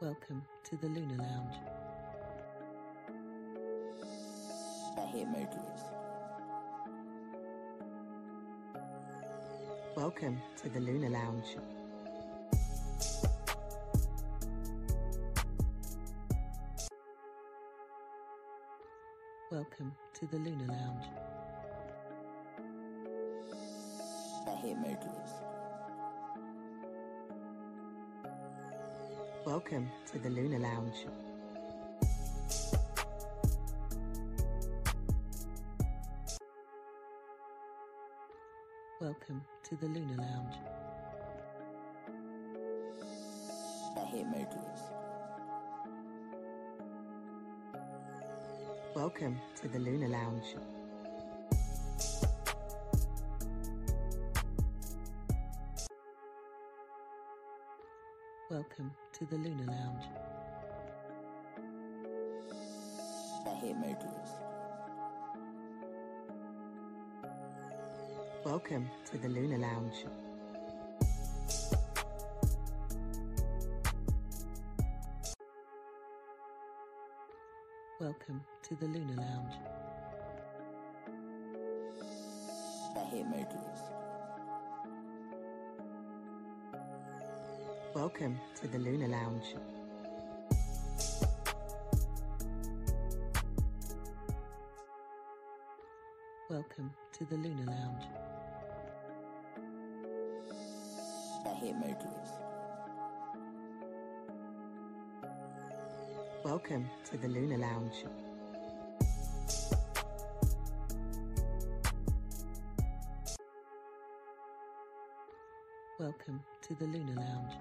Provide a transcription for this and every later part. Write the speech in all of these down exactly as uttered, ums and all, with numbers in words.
Welcome to the Lunar Lounge. I hate Mercury's. Welcome to the Lunar Lounge. Welcome to the Lunar Lounge. I hate Mercury's. Welcome to the Lunar Lounge. Welcome to the Lunar Lounge. I hate Mercury's. Welcome to the Lunar Lounge. Welcome to the Lunar Lounge. I hate Mercury's. Welcome to the Lunar Lounge. Welcome to the Lunar Lounge. I hate Mercury's. Welcome to the Lunar Lounge. Welcome to the Lunar Lounge. I hate Mercury's. Welcome to the Lunar Lounge. Welcome to the Lunar Lounge.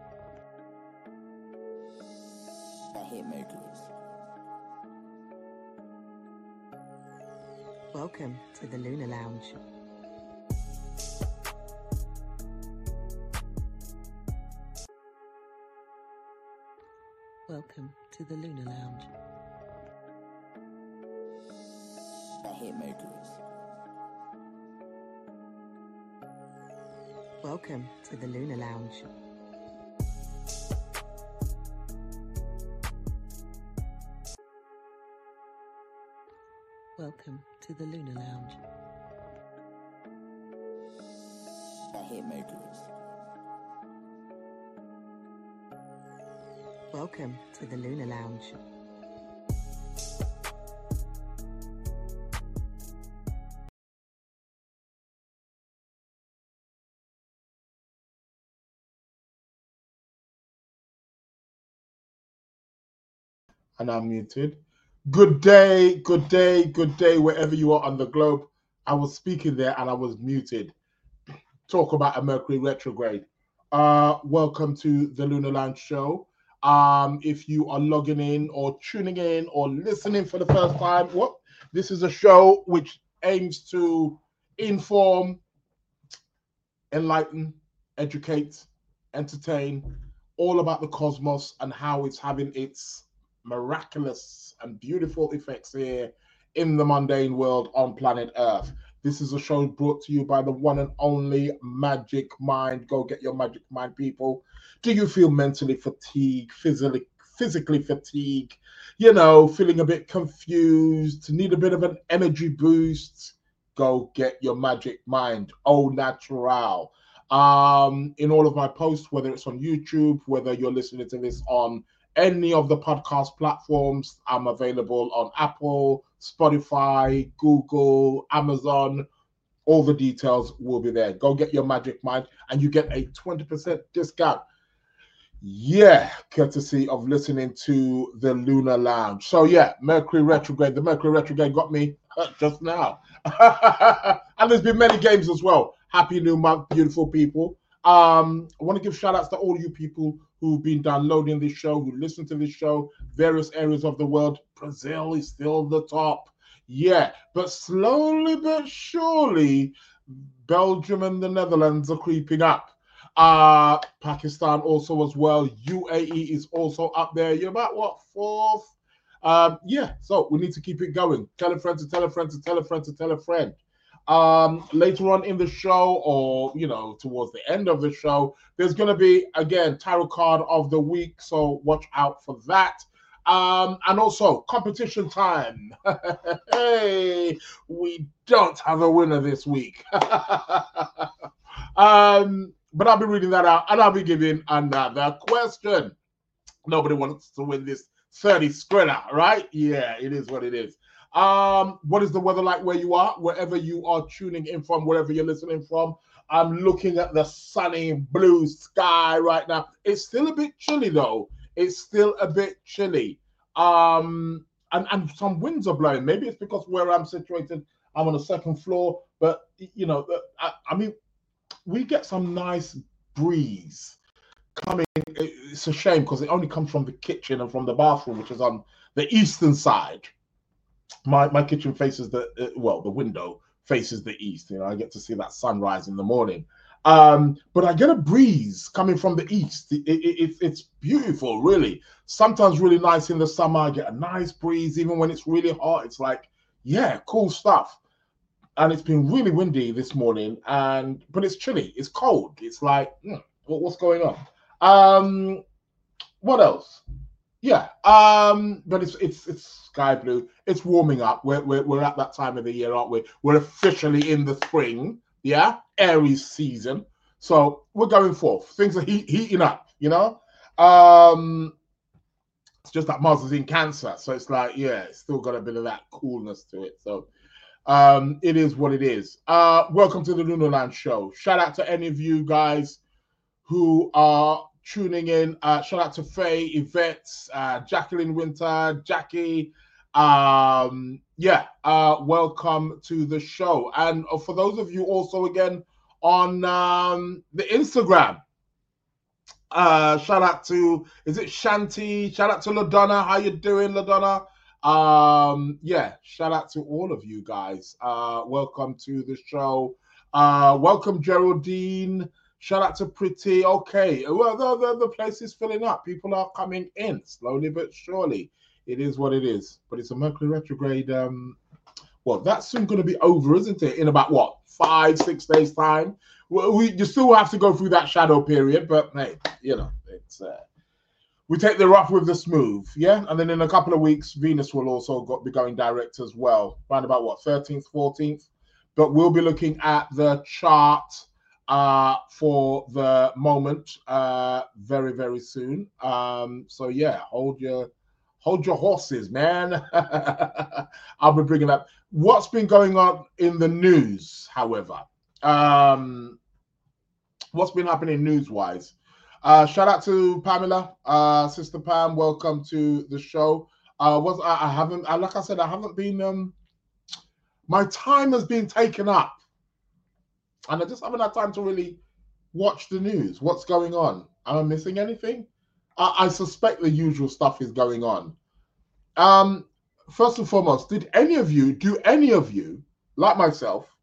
I hate Mercury's. Welcome to the Lunar Lounge. Welcome to the Lunar Lounge. I hate Mercury's. Welcome to the Lunar Lounge. Welcome to the Lunar Lounge. I hate Mercury's. Welcome to the Lunar Lounge. And I'm muted. Good day, good day, good day, wherever you are on the globe. I was speaking there and I was muted. Talk about a Mercury retrograde. Uh, welcome to the Lunar Lounge show. Um, if you are logging in or tuning in or listening for the first time, what this is a show which aims to inform, enlighten, educate, entertain, all about the cosmos and how it's having its miraculous and beautiful effects here in the mundane world on planet Earth. This is a show brought to you by the one and only Magic Mind. Go get your Magic Mind, people. Do you feel mentally fatigued, physically physically fatigued, you know, feeling a bit confused, need a bit of an energy boost? Go get your Magic Mind. Au natural. Um, in all of my posts, whether it's on YouTube, whether you're listening to this on any of the podcast platforms, I'm available on Apple, Spotify, Google, Amazon. All the details will be there. Go get your Magic Mind and you get a twenty percent discount. Yeah, courtesy of listening to the Lunar Lounge. So yeah, Mercury retrograde. The Mercury retrograde got me just now. And there's been many games as well. Happy New Month, beautiful people. Um, I want to give shout outs to all you people who've been downloading this show, who listen to this show, various areas of the world. Brazil is still the top. Yeah, but slowly but surely, Belgium and the Netherlands are creeping up. Uh, Pakistan also as well. U A E is also up there. You're about, what, fourth? Um, yeah, so we need to keep it going. Tell a friend to tell a friend to tell a friend to tell a friend. Um, later on in the show, or you know, towards the end of the show, there's going to be again tarot card of the week. So watch out for that. Um, and also competition time. Hey, we don't have a winner this week. um, but I'll be reading that out, and I'll be giving another question. Nobody wants to win this thirty square, right? Yeah, it is what it is. Um, what is the weather like where you are? Wherever you are tuning in from, wherever you're listening from. I'm looking at the sunny blue sky right now. It's still a bit chilly though. It's still a bit chilly. Um, and, and some winds are blowing. Maybe it's because where I'm situated, I'm on the second floor. But you know, I, I mean, we get some nice breeze coming. It's a shame because it only comes from the kitchen and from the bathroom, which is on the eastern side. My my kitchen faces the uh, well, the window faces the east. You know, I get to see that sunrise in the morning. Um, but I get a breeze coming from the east. It, it, it, it's beautiful, really. Sometimes really nice in the summer. I get a nice breeze, even when it's really hot. It's like, yeah, cool stuff. And it's been really windy this morning, and but it's chilly. It's cold. It's like, mm, what's going on? Um, what else? Yeah, um, but it's it's it's sky blue. It's warming up. We're we're we're at that time of the year, aren't we? We're officially in the spring. Yeah, Aries season. So we're going forth. Things are heat, heating up. You know, um, it's just that Mars is in Cancer, so it's like, yeah, it's still got a bit of that coolness to it. So um, it is what it is. Uh, welcome to the Lunaland Show. Shout out to any of you guys who are tuning in. Uh, shout out to Faye, Yvette, uh, Jacqueline Winter, Jackie. Um, yeah, uh, welcome to the show. And uh, for those of you also again on um, the Instagram, uh, shout out to, is it Shanti? Shout out to LaDonna. How you doing, LaDonna? Um, yeah, shout out to all of you guys. Uh, welcome to the show. Uh, welcome, Geraldine. Shout out to Pretty. Okay, well, the, the, the place is filling up. People are coming in slowly but surely. It is what it is. But it's a Mercury retrograde. Um, well, that's soon going to be over, isn't it? In about, what, five, six days' time? Well, we, you still have to go through that shadow period, but, hey, you know, it's... Uh, we take the rough with the smooth, yeah? And then in a couple of weeks, Venus will also go, be going direct as well. Around about, what, thirteenth, fourteenth? But we'll be looking at the chart uh for the moment uh very very soon. Um so yeah, hold your hold your horses, man. I'll be bringing up what's been going on in the news. However, um what's been happening news wise, uh shout out to Pamela, uh sister Pam, welcome to the show. uh was I, I haven't I, like I said, I haven't been um my time has been taken up, and I just haven't had time to really watch the news. What's going on? Am I missing anything? I, I suspect the usual stuff is going on. Um, first and foremost, did any of you, do any of you, like myself,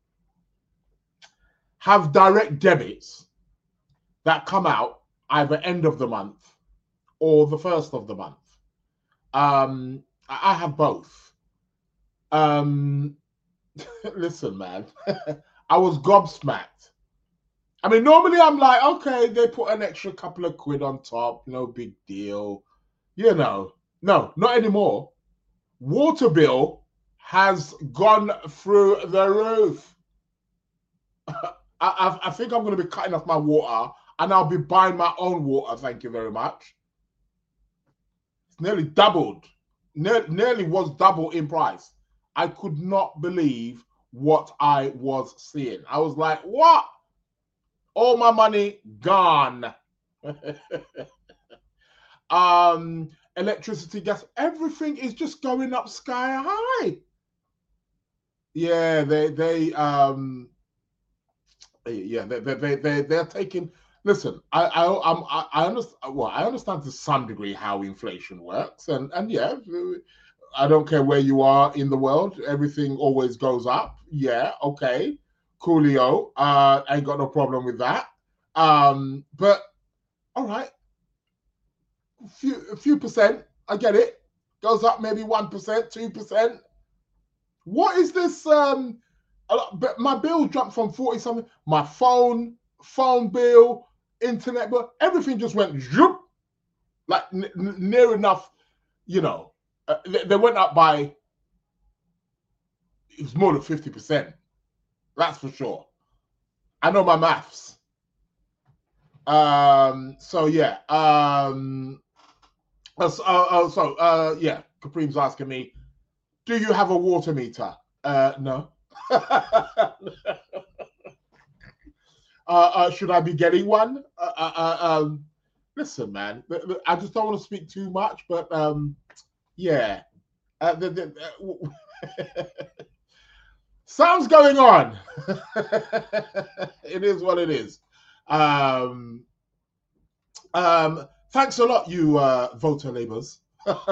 have direct debits that come out either end of the month or the first of the month? Um, I have both. Um, listen, man. I was gobsmacked. I mean, normally I'm like, okay, they put an extra couple of quid on top, no big deal. You know, no, not anymore. Water bill has gone through the roof. I, I, I think I'm going to be cutting off my water, and I'll be buying my own water, thank you very much. It's nearly doubled. Ne- nearly was double in price. I could not believe what I was seeing. I was like, what? All my money gone. um, electricity, gas, everything is just going up sky high. Yeah, they they um yeah, they they they they're taking. Listen, I I I'm, I understand. Well, I understand to some degree how inflation works, and and yeah, I don't care where you are in the world, everything always goes up. Yeah, okay, coolio. Uh, ain't got no problem with that. Um, but all right, a few a few percent, I get it. Goes up maybe one percent, two percent. What is this? Um, a lot, but my bill jumped from forty something. My phone, phone bill, internet bill, everything just went zoop, like n- n- near enough, you know. Uh, they, they went up by, it was more than fifty percent. That's for sure. I know my maths. Um, so yeah. Um, uh, so, uh, so uh, yeah, Capreem's asking me, do you have a water meter? Uh, no. uh, uh, should I be getting one? Uh, uh, uh, um, listen, man, I just don't want to speak too much, but um, yeah. Uh, the, the, uh, Something's going on. It is what it is. Um, um, thanks a lot, you uh, voter labours.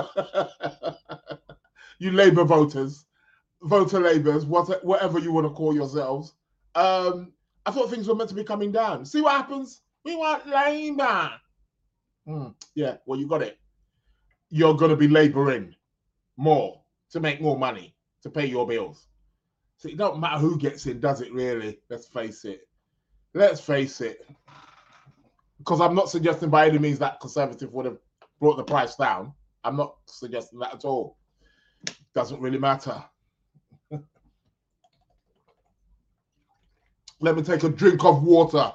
You Labour voters, voter labours, what, whatever you want to call yourselves. Um, I thought things were meant to be coming down. See what happens? We want Labour. Hmm, yeah, well, you got it. You're going to be labouring more to make more money to pay your bills. So it don't matter who gets in, does it really? Let's face it. Let's face it. Because I'm not suggesting by any means that Conservative would have brought the price down. I'm not suggesting that at all. Doesn't really matter. Let me take a drink of water.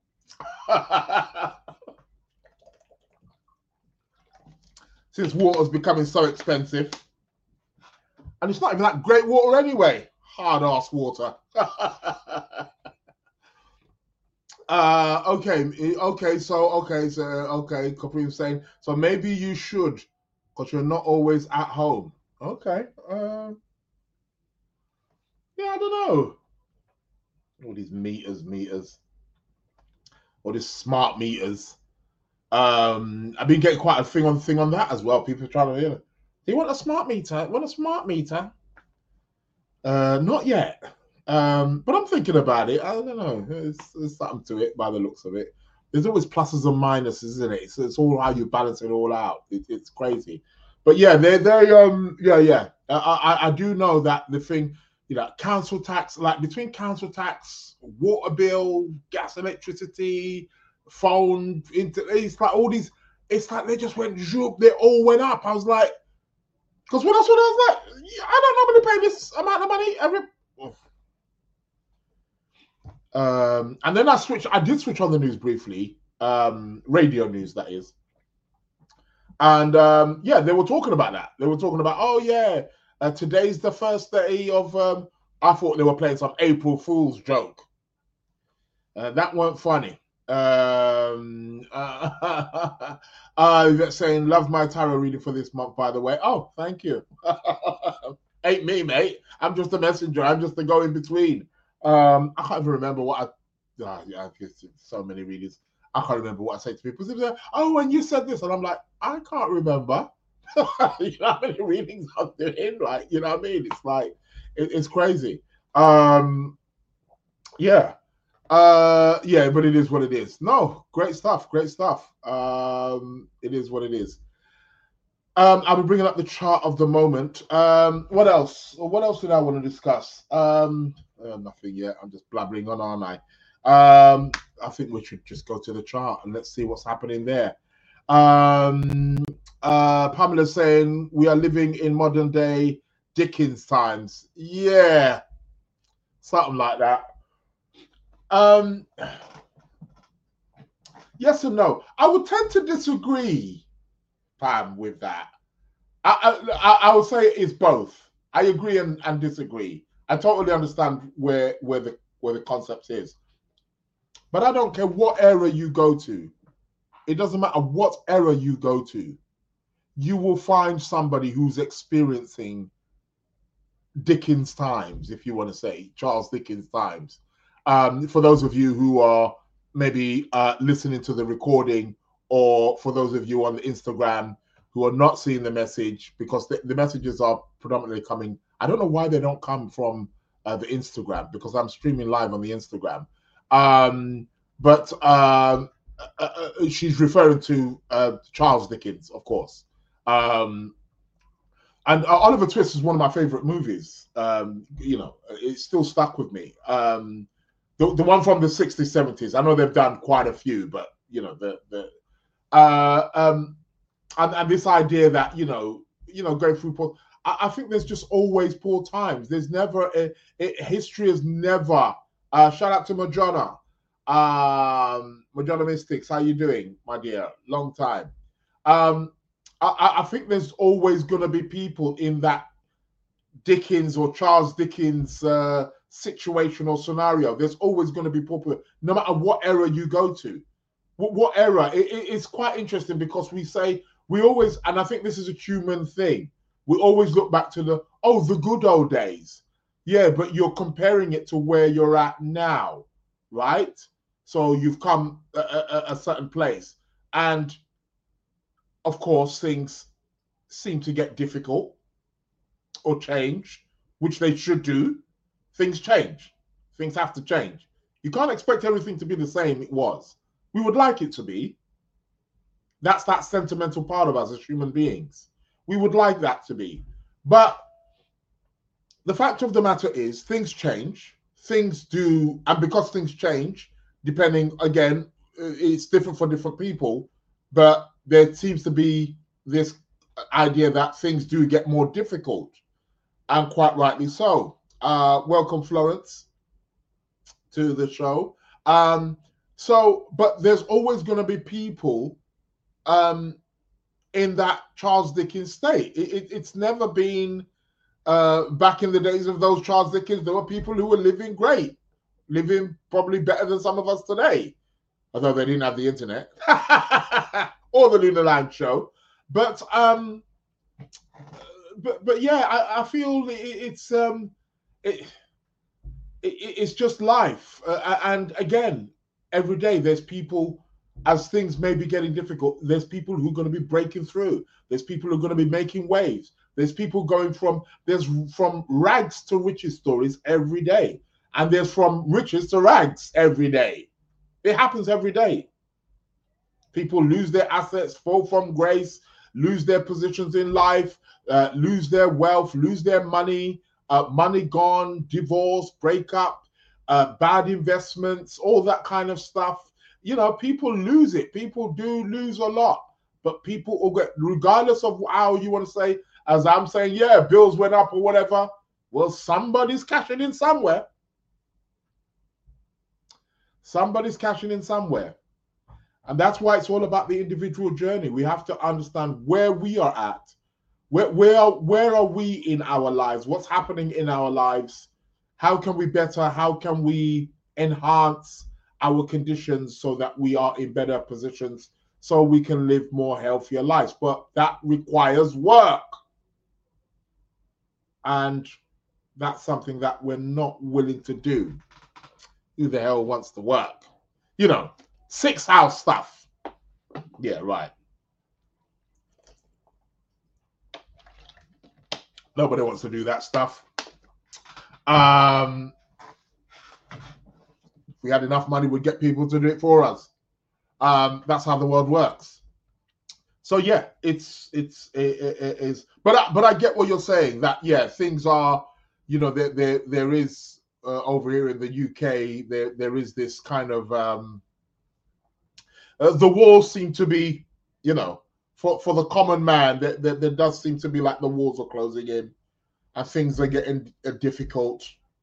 Since water's becoming so expensive. And it's not even that great water anyway. Hard-ass water. uh, okay, okay, so, okay, so, okay, Capreem's saying, so maybe you should, because you're not always at home. Okay. Uh, yeah, I don't know. All these meters, meters. All these smart meters. Um, I've been getting quite a thing on thing on that as well. People are trying to, you know, do you want a smart meter? Want a smart meter? Uh, not yet. Um, but I'm thinking about it. I don't know. There's, there's something to it by the looks of it. There's always pluses and minuses, isn't it? So it's all how you balance it all out. It, it's crazy. But yeah, they they um yeah yeah. I, I I do know that the thing, you know, council tax, like between council tax, water bill, gas, electricity, phone, internet, it's like all these. It's like they just went zoop. They all went up. I was like, because when I saw that, I was like, I don't normally pay this amount of money every. Um, and then I switched. I did switch on the news briefly, um, radio news that is. And um, yeah, they were talking about that. They were talking about, oh yeah, uh, today's the first day of. Um, I thought they were playing some April Fool's joke. Uh, that weren't funny. Um, uh, uh, saying love my tarot reading for this month, by the way. Oh, thank you. Ain't me, mate. I'm just a messenger. I'm just the go in between. Um, I can't even remember what I. Uh, yeah, so many readings. I can't remember what I say to people. People say, oh, and you said this, and I'm like, I can't remember. You know how many readings I'm doing? Like, you know what I mean? It's like, it, it's crazy. Um, yeah. Uh, yeah, but it is what it is. No, great stuff, great stuff. Um, it is what it is. Um, I'll be bringing up the chart of the moment. Um, what else? What else did I want to discuss? Um, uh, nothing yet. I'm just blabbering on, aren't I? Um, I think we should just go to the chart and let's see what's happening there. Um, uh, Pamela's saying we are living in modern day Dickens times. Yeah, something like that. Um, yes and no. I would tend to disagree, Pam, with that. I I, I would say it's both. I agree and, and disagree. I totally understand where where the where the concept is, but I don't care what era you go to. It doesn't matter what era you go to. You will find somebody who's experiencing Dickens times, if you want to say Charles Dickens times. Um, for those of you who are maybe uh, listening to the recording, or for those of you on the Instagram who are not seeing the message, because the, the messages are predominantly coming. I don't know why they don't come from uh, the Instagram, because I'm streaming live on the Instagram. Um, but um, uh, uh, she's referring to uh, Charles Dickens, of course. Um, and uh, Oliver Twist is one of my favorite movies. Um, you know, it's still stuck with me. Um, the the one from the sixties, seventies. I know they've done quite a few, but you know, the the uh, um, and, and this idea that you know, you know, going through poor. I, I think there's just always poor times. There's never a, a history has never. Uh, shout out to Madonna, um, Madonna Mystics. How you doing, my dear? Long time. Um, I, I think there's always going to be people in that Dickens or Charles Dickens uh, situation or scenario. There's always going to be people, no matter what era you go to. What, what era? It, it, it's quite interesting because we say, we always, and I think this is a human thing, we always look back to the, oh, the good old days. Yeah, but you're comparing it to where you're at now, right? So you've come a, a, a certain place. And of course, things seem to get difficult or change, which they should do. Things change. Things have to change. You can't expect everything to be the same it was. We would like it to be. That's that sentimental part of us as human beings. We would like that to be. But the fact of the matter is things change. Things do, and because things change, depending, again, it's different for different people, but there seems to be this idea that things do get more difficult, and quite rightly so. Uh, welcome, Florence, to the show. Um, so, but there's always going to be people um, in that Charles Dickens state. It, it, it's never been, uh, back in the days of those Charles Dickens, there were people who were living great, living probably better than some of us today, although they didn't have the internet. Or the Lunar Lounge show, but um, but but yeah, I, I feel it, it's um, it, it it's just life, uh, and again, every day there's people, as things may be getting difficult, there's people who are going to be breaking through. There's people who are going to be making waves. There's people going from there's from rags to riches stories every day, and there's from riches to rags every day. It happens every day. People lose their assets, fall from grace, lose their positions in life, uh, lose their wealth, lose their money, uh, money gone, divorce, breakup, uh, bad investments, all that kind of stuff. You know, people lose it. People do lose a lot. But people will get, regardless of how you want to say, as I'm saying, yeah, bills went up or whatever, well, somebody's cashing in somewhere. Somebody's cashing in somewhere. And that's why it's all about the individual journey. We have to understand where we are at. Where, where, where are we in our lives? What's happening in our lives? How can we better? How can we enhance our conditions so that we are in better positions so we can live more healthier lives? But that requires work. And that's something that we're not willing to do. Who the hell wants to work? You know, six house stuff. Yeah, right. Nobody wants to do that stuff. Um, if we had enough money, we'd get people to do it for us. Um, that's how the world works. So yeah, it's it's it, it is. But I, but I get what you're saying. That yeah, things are. You know, there there there is uh, over here in the U K. There there is this kind of. Um, Uh, the walls seem to be, you know, for, for the common man, there, there, there does seem to be like the walls are closing in and things are getting uh, difficult.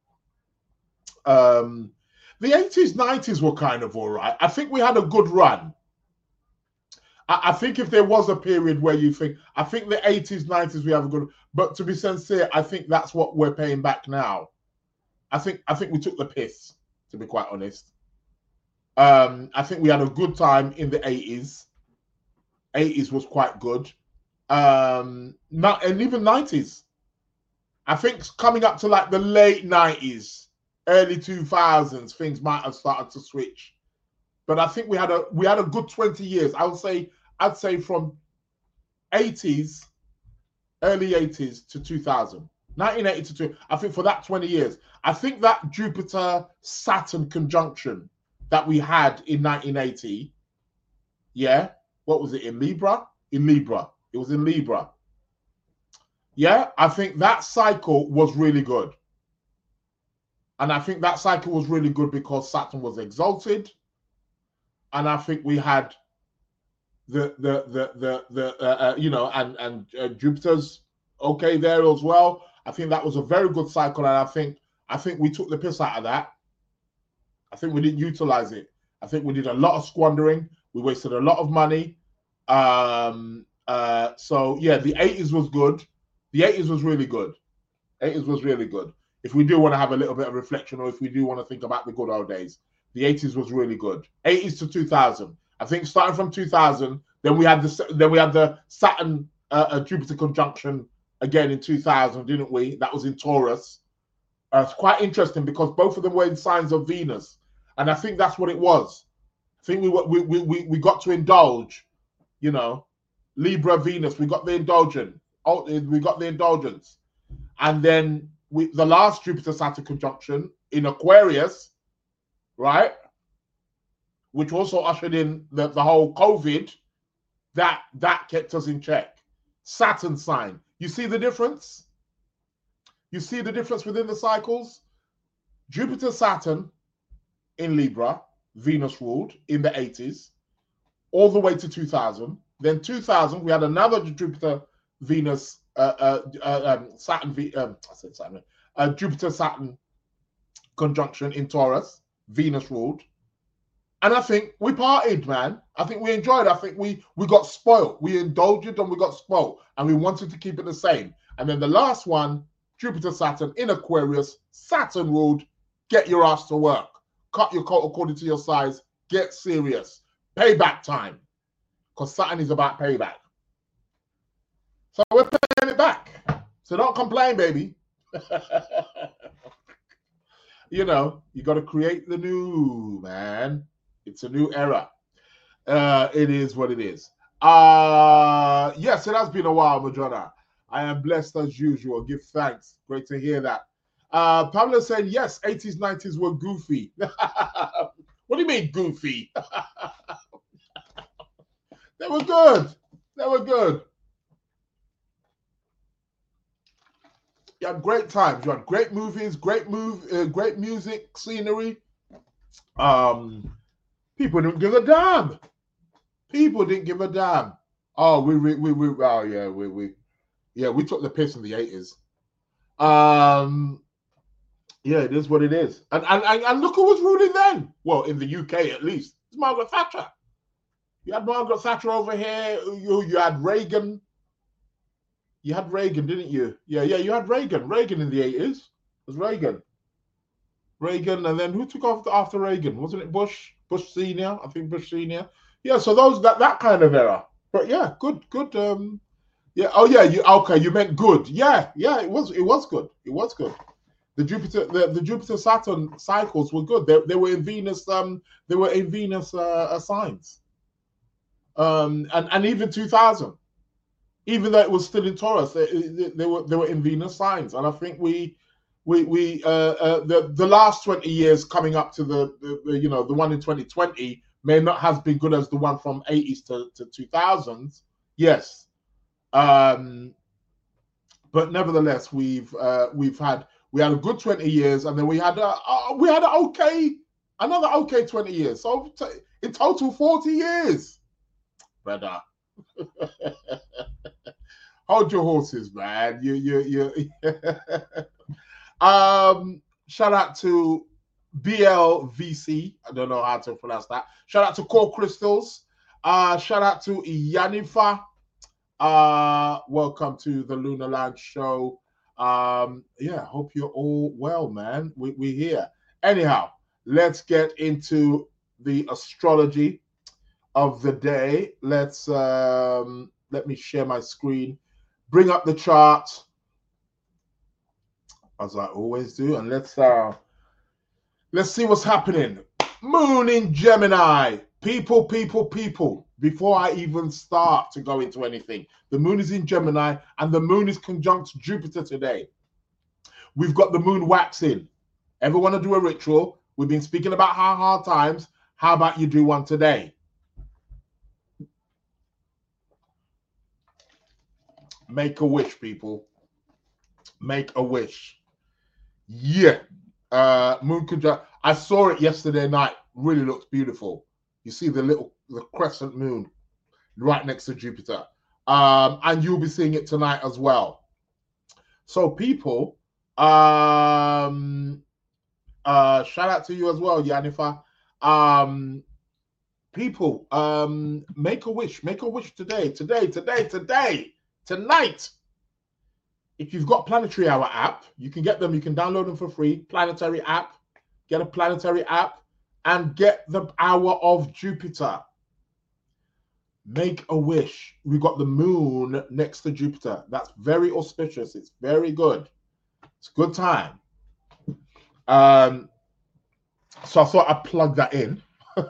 Um, the eighties, nineties were kind of all right. I think we had a good run. I, I think if there was a period where you think, I think the eighties, nineties, we have a good, but to be sincere, I think that's what we're paying back now. I think, I think we took the piss, to be quite honest. Um, I think we had a good time in the eighties. eighties was quite good. Um, not, and even nineties. I think coming up to like the late nineties, early two thousands, things might have started to switch. But I think we had a we had a good twenty years. I would say I'd say from eighties, early eighties to two thousand. nineteen eighty to two. I think for that twenty years. I think that Jupiter Saturn conjunction that we had in nineteen eighty, yeah, what was it, in Libra? In Libra. It was in Libra. Yeah, I think that cycle was really good. And I think that cycle was really good because Saturn was exalted. And I think we had the the the the, the uh, uh, you know, and and uh, Jupiter's okay there as well. I think that was a very good cycle, and I think I think we took the piss out of that. I think we didn't utilize it. I think we did a lot of squandering. We wasted a lot of money. Um, uh, so yeah, the eighties was good. The eighties was really good. eighties was really good. If we do want to have a little bit of reflection, or if we do want to think about the good old days, the eighties was really good. eighties to two thousand. I think starting from two thousand, then we had the then we had the Saturn uh, uh, Jupiter conjunction again in two thousand, didn't we? That was in Taurus. Uh, it's quite interesting because both of them were in signs of Venus, and I think that's what it was. I think we we we we, we got to indulge, you know, Libra Venus. We got the indulgence. Oh, we got the indulgence, and then we the last Jupiter Saturn conjunction in Aquarius, right? Which also ushered in the, the whole COVID, that that kept us in check. Saturn sign. You see the difference? You see the difference within the cycles? Jupiter Saturn in Libra, Venus ruled in the eighties, all the way to two thousand. Then two thousand, we had another Jupiter Venus uh, uh, uh, um, Saturn v, um, I said Saturn, uh, Jupiter Saturn conjunction in Taurus, Venus ruled. And I think we partied, man. I think we enjoyed it. I think we we got spoiled. We indulged and we got spoiled. And we wanted to keep it the same. And then the last one, Jupiter Saturn in Aquarius, Saturn ruled, get your ass to work. Cut your coat according to your size. Get serious. Payback time. Because Saturn is about payback. So we're paying it back. So don't complain, baby. You know, you got to create the new, man. It's a new era. Uh, it is what it is. Uh, yes, it has been a while, Madonna. I am blessed as usual. Give thanks. Great to hear that. Uh, Pamela said, yes, eighties, nineties were goofy. What do you mean goofy? They were good. They were good. You had great times. You had great movies, great move, uh, great music, scenery. Um, people didn't give a damn. People didn't give a damn. Oh, we, we, we, we oh yeah, we, we, yeah, we took the piss in the eighties. Um, yeah, it is what it is. And and and look who was ruling then. Well, in the U K at least, it's Margaret Thatcher. You had Margaret Thatcher over here. You you had Reagan. You had Reagan, didn't you? Yeah, yeah, you had Reagan. Reagan in the eighties. It was Reagan. Reagan, and then who took off after Reagan? Wasn't it Bush? Bush Senior? I think Bush Senior. Yeah, so those that that kind of era. But yeah, good, good. Um, yeah. Oh yeah. You okay? You meant good. Yeah, yeah. It was. It was good. It was good. The Jupiter, the, the Jupiter Saturn cycles were good. They, they were in Venus. Um, they were in Venus uh, signs. Um, and and even two thousand. Even though it was still in Taurus, they, they, they were they were in Venus signs, and I think we we we uh, uh, the the last twenty years coming up to the, the, the you know the one in twenty twenty may not have been good as the one from eighties to, to two thousands. Yes, um, but nevertheless, we've uh, we've had we had a good twenty years, and then we had a uh, we had an okay another okay twenty years. So in total, forty years, brother. Hold your horses, man. You, you, you. um, shout out to B L V C. I don't know how to pronounce that. Shout out to Core Crystals. Uh, shout out to Yanifa. Uh, welcome to the Lunar Lounge show. Um, yeah, hope you're all well, man. We we here. Anyhow, let's get into the astrology of the day. Let's um, let me share my screen. Bring up the chart, as I always do, and let's uh, let's see what's happening. Moon in Gemini. People, people, people. Before I even start to go into anything, the moon is in Gemini, and the moon is conjunct Jupiter today. We've got the moon waxing. Ever want to do a ritual? We've been speaking about how hard times. How about you do one today? Make a wish, people. Make a wish. Yeah. Uh, moon conjunct. I saw it yesterday night. Really looks beautiful. You see the little the crescent moon right next to Jupiter. Um, and you'll be seeing it tonight as well. So people, um, uh, shout out to you as well, Yanifa. Um, people, um, make a wish. Make a wish today, today, today, today, tonight. If you've got Planetary Hour app, you can get them. You can download them for free. Planetary app. Get a Planetary app and get the Hour of Jupiter. Make a wish. We got the moon next to Jupiter. That's very auspicious. It's very good. It's a good time. Um, so I thought I'd plug that in.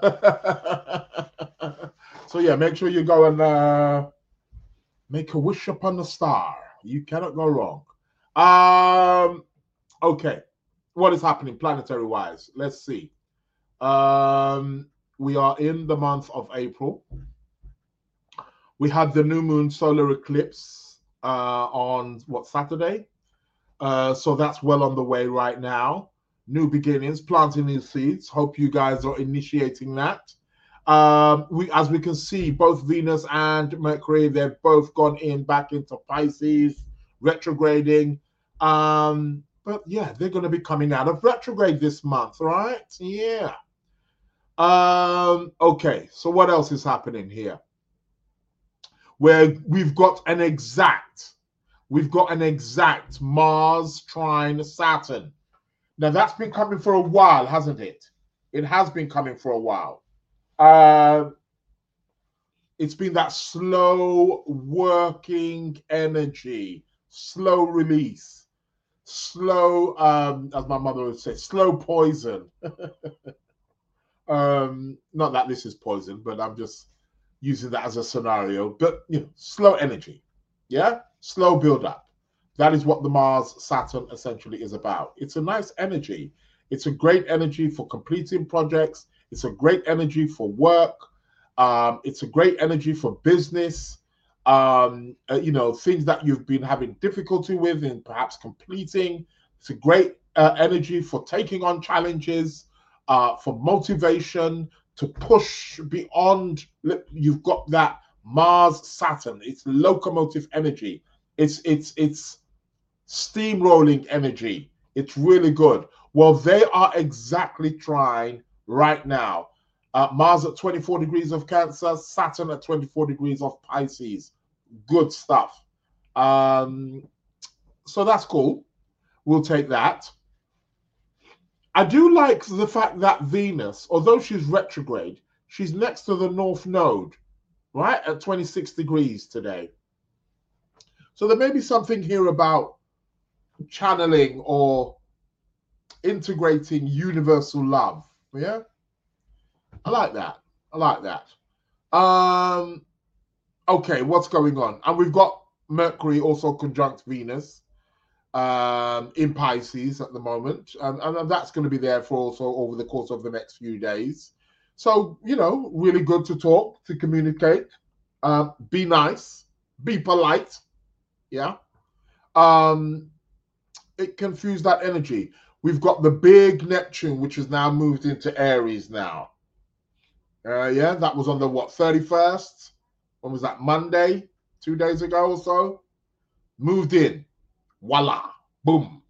So yeah, make sure you go and uh, make a wish upon the star. You cannot go wrong. Um, okay, what is happening planetary wise? Let's see. Um, we are in the month of April. We had the new moon solar eclipse uh, on what, Saturday? Uh, so that's well on the way right now. New beginnings, planting new seeds. Hope you guys are initiating that. Um, we, as we can see, both Venus and Mercury, they've both gone in back into Pisces, retrograding. Um, but yeah, they're going to be coming out of retrograde this month, right? Yeah. Um, okay, so what else is happening here? Where we've got an exact, we've got an exact Mars trine Saturn. Now that's been coming for a while, hasn't it? It has been coming for a while. Uh, it's been that slow working energy, slow release, slow, um, as my mother would say, slow poison. um, not that this is poison, but I'm just using that as a scenario. But you know, slow energy, yeah, slow build up. That is what the Mars Saturn essentially is about. It's a nice energy. It's a great energy for completing projects. It's a great energy for work. Um, it's a great energy for business. Um, uh, you know, things that you've been having difficulty with and perhaps completing. It's a great uh, energy for taking on challenges, uh, for motivation, to push beyond. You've got that Mars Saturn. It's locomotive energy. It's it's it's steamrolling energy. It's really good. Well, they are exactly trying right now. Uh, Mars at twenty-four degrees of Cancer, Saturn at twenty-four degrees of Pisces. Good stuff. Um, so that's cool. We'll take that. I do like the fact that Venus, although she's retrograde, she's next to the North Node, right, at twenty-six degrees today. So there may be something here about channeling or integrating universal love. Yeah, I like that. I like that. Um, okay, what's going on? And we've got Mercury also conjunct Venus um, in Pisces at the moment, and, and that's going to be there for also over the course of the next few days. So, you know, really good to talk, to communicate, uh, be nice, be polite. Yeah. Um, it confused that energy. We've got the big Neptune, which has now moved into Aries now. Uh, yeah, that was on the, what, thirty-first? When was that? Monday, two days ago or so? Moved in. Voila. Boom.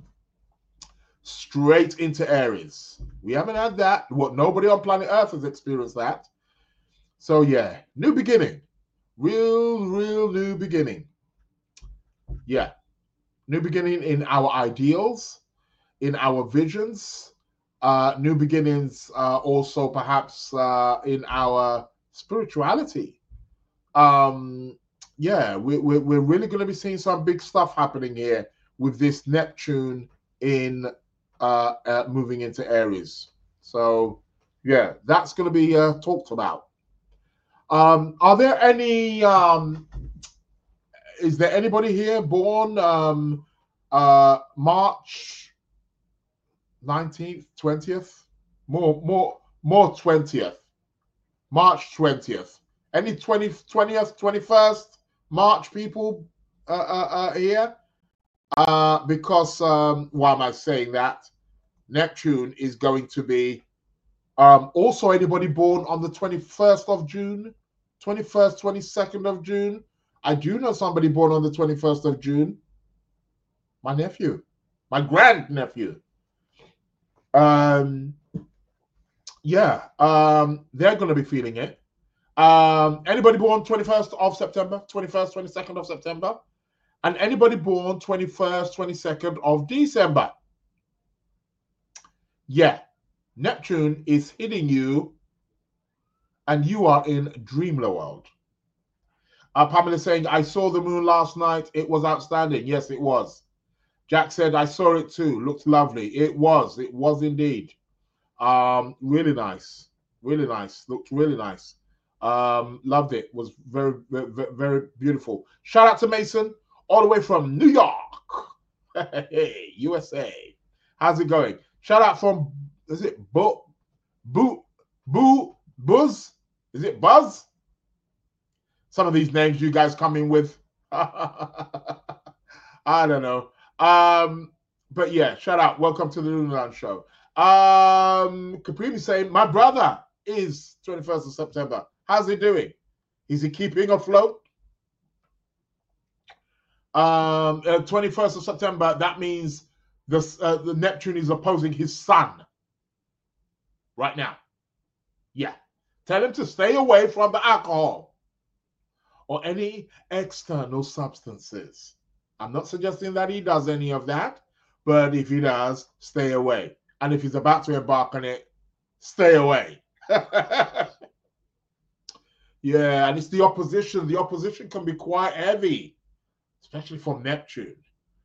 Straight into Aries. We haven't had that. What, nobody on planet Earth has experienced that. So, yeah, new beginning. Real, real new beginning. Yeah. New beginning in our ideals, in our visions, uh, new beginnings uh, also perhaps uh, in our spirituality. Um, yeah, we, we, we're really going to be seeing some big stuff happening here with this Neptune in uh, uh, moving into Aries. So, yeah, that's going to be uh, talked about. Um, are there any... Um, Is there anybody here born um, uh, March nineteenth, twentieth? More, more, more twentieth. March twentieth. Any twentieth, twentieth, twenty-first March people uh, uh, uh, here? Uh, because um, why am I saying that? Neptune is going to be um, also anybody born on the twenty-first of June, twenty-first, twenty-second of June. I do know somebody born on the twenty-first of June. My nephew, my grandnephew. Um, yeah, um, they're going to be feeling it. Um, anybody born twenty-first of September, twenty-first, twenty-second of September, and anybody born twenty-first, twenty-second of December. Yeah, Neptune is hitting you, and you are in Dreamler world. Uh, Pamela saying, I saw the moon last night. It was outstanding. Yes, it was. Jack said, I saw it too. Looked lovely. It was. It was indeed. Um, really nice. Really nice. Looked really nice. Um, loved it. Was very, very, very beautiful. Shout out to Mason, all the way from New York. Hey, U S A. How's it going? Shout out from, is it Boo, Boo, Boo, Buzz? Is it Buzz? Some of these names you guys come in with. I don't know. Um, but yeah, shout out. Welcome to the Lunar Lounge show. Um, Caprimi saying, my brother is twenty-first of September. How's he doing? Is he keeping afloat? Um, uh, twenty-first of September, that means the, uh, the Neptune is opposing his sun right now. Yeah. Tell him to stay away from the alcohol or any external substances. I'm not suggesting that he does any of that, but if he does, stay away. And if he's about to embark on it, stay away. Yeah, and it's the opposition. The opposition can be quite heavy, especially from Neptune.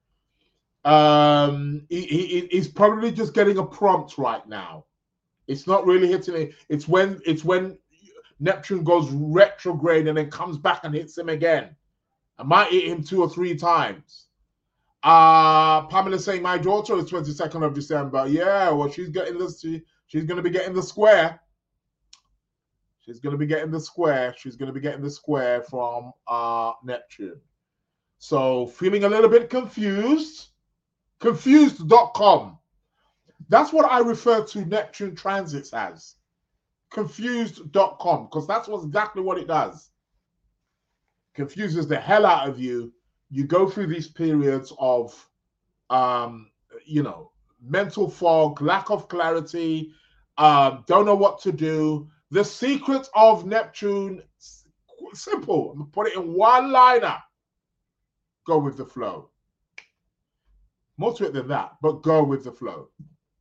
Um, he, he, he's probably just getting a prompt right now. It's not really hitting it. It's when it's when Neptune goes retrograde and then comes back and hits him again. I might hit him two or three times. Uh, Pamela saying my daughter is twenty-second of December. Yeah, well, she's getting this. She, she's going to be getting the square. She's going to be getting the square. She's going to be getting the square from uh, Neptune. So feeling a little bit confused. Confused dot com. That's what I refer to Neptune transits as. Confused dot com, because that's what's exactly what it does. Confuses the hell out of you. You go through these periods of, um, you know, mental fog, lack of clarity, um, don't know what to do. The secret of Neptune, simple. I'm gonna put it in one liner. Go with the flow. More to it than that, but go with the flow.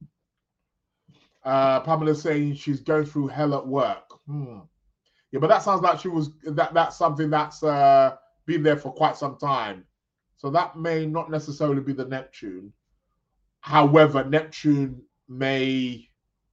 Uh, Pamela's saying she's going through hell at work. Hmm. Yeah, but that sounds like she was that. That's something that's uh, been there for quite some time. So that may not necessarily be the Neptune. However, Neptune may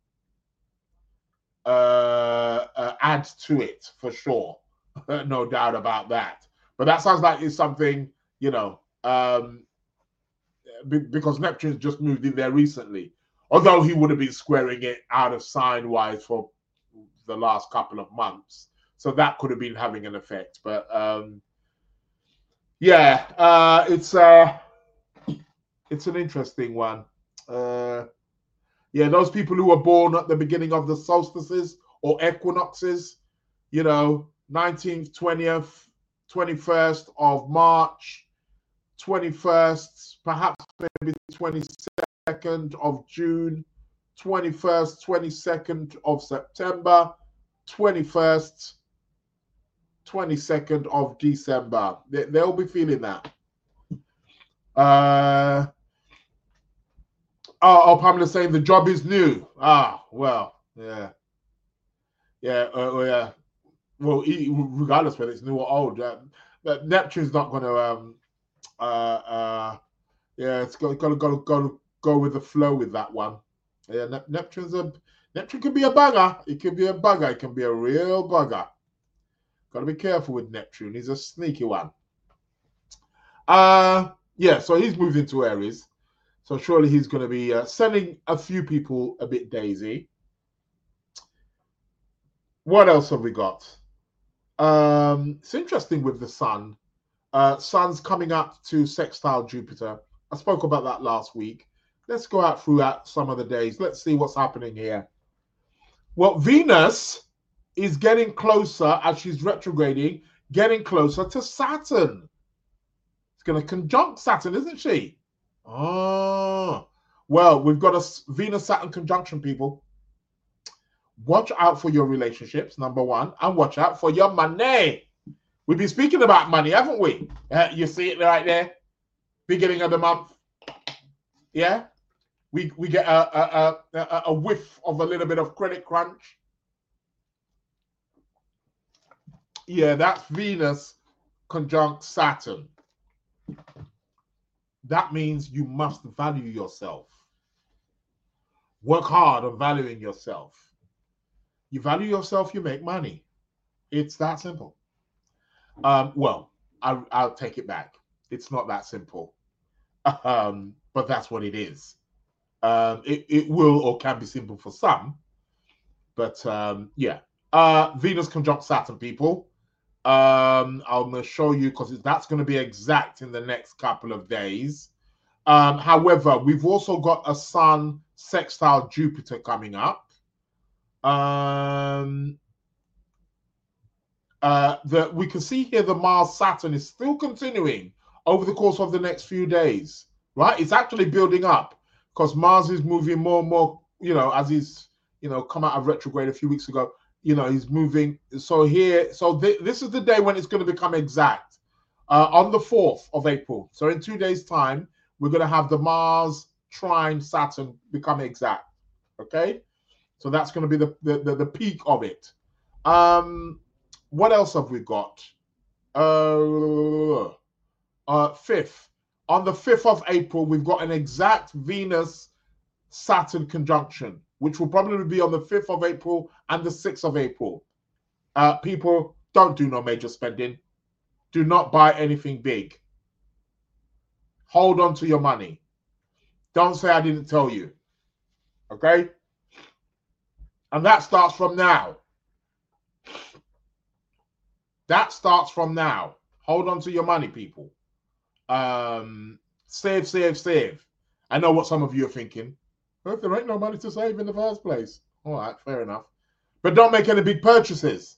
uh, uh, add to it for sure. No doubt about that. But that sounds like it's something, you know, um, because Neptune's just moved in there recently. Although he would have been squaring it out of sign-wise for the last couple of months. So that could have been having an effect. But um, yeah, uh, it's uh, it's an interesting one. Uh, yeah, those people who were born at the beginning of the solstices or equinoxes, you know, nineteenth, twentieth, twenty-first of March, twenty-first, perhaps maybe twenty-second of June, twenty-first, twenty-second of September, twenty-first, twenty-second of December. They, they'll be feeling that. Uh, oh, oh, Pamela's saying the job is new. Ah, well, yeah. Yeah, uh, yeah. Well, regardless whether it's new or old, uh, Neptune's not going to, um, uh, uh, yeah, it's got, got to go, go, go with the flow with that one. Yeah, Nep Neptune's a Neptune can be a bugger. It can be a bugger. It can be a real bugger. Got to be careful with Neptune. He's a sneaky one. Uh, yeah, so he's moved into Aries. So surely he's going to be uh, sending a few people a bit daisy. What else have we got? Um, it's interesting with the sun. Uh, sun's coming up to sextile Jupiter I spoke about that last week. Let's go out throughout some of the days. Let's see what's happening here. Well, Venus is getting closer as she's retrograding, getting closer to Saturn. It's going to conjunct Saturn, isn't she? Oh, well, we've got a Venus-Saturn conjunction, people. Watch out for your relationships, number one, and watch out for your money. We've been speaking about money, haven't we? Uh, you see it right there? Beginning of the month. Yeah? We, we get a, a, a, a whiff of a little bit of credit crunch. Yeah, that's Venus conjunct Saturn. That means you must value yourself. Work hard on valuing yourself. You value yourself, you make money. It's that simple. Um, well, I, I'll take it back. It's not that simple. Um, but that's what it is. Um, it, it will or can be simple for some. But um, yeah. Uh, Venus conjunct Saturn, people. Um, I'm going to show you because that's going to be exact in the next couple of days. Um, however, we've also got a Sun sextile Jupiter coming up. Um, uh, the, we can see here the Mars-Saturn is still continuing over the course of the next few days, right? It's actually building up because Mars is moving more and more, you know, as he's, you know, come out of retrograde a few weeks ago, you know, he's moving. So here, so th this is the day when it's going to become exact, uh, on the fourth of April. So in two days' time, we're going to have the Mars trine Saturn become exact, okay? So that's going to be the, the, the, the peak of it. Um, what else have we got? Uh, uh, fifth. On the fifth of April, we've got an exact Venus-Saturn conjunction, which will probably be on the fifth of April and the sixth of April. Uh, people, don't do no major spending. Do not buy anything big. Hold on to your money. Don't say I didn't tell you. Okay? And that starts from now. That starts from now. Hold on to your money, people. Um, save, save, save. I know what some of you are thinking. Well, if there ain't no money to save in the first place. All right, fair enough. But don't make any big purchases.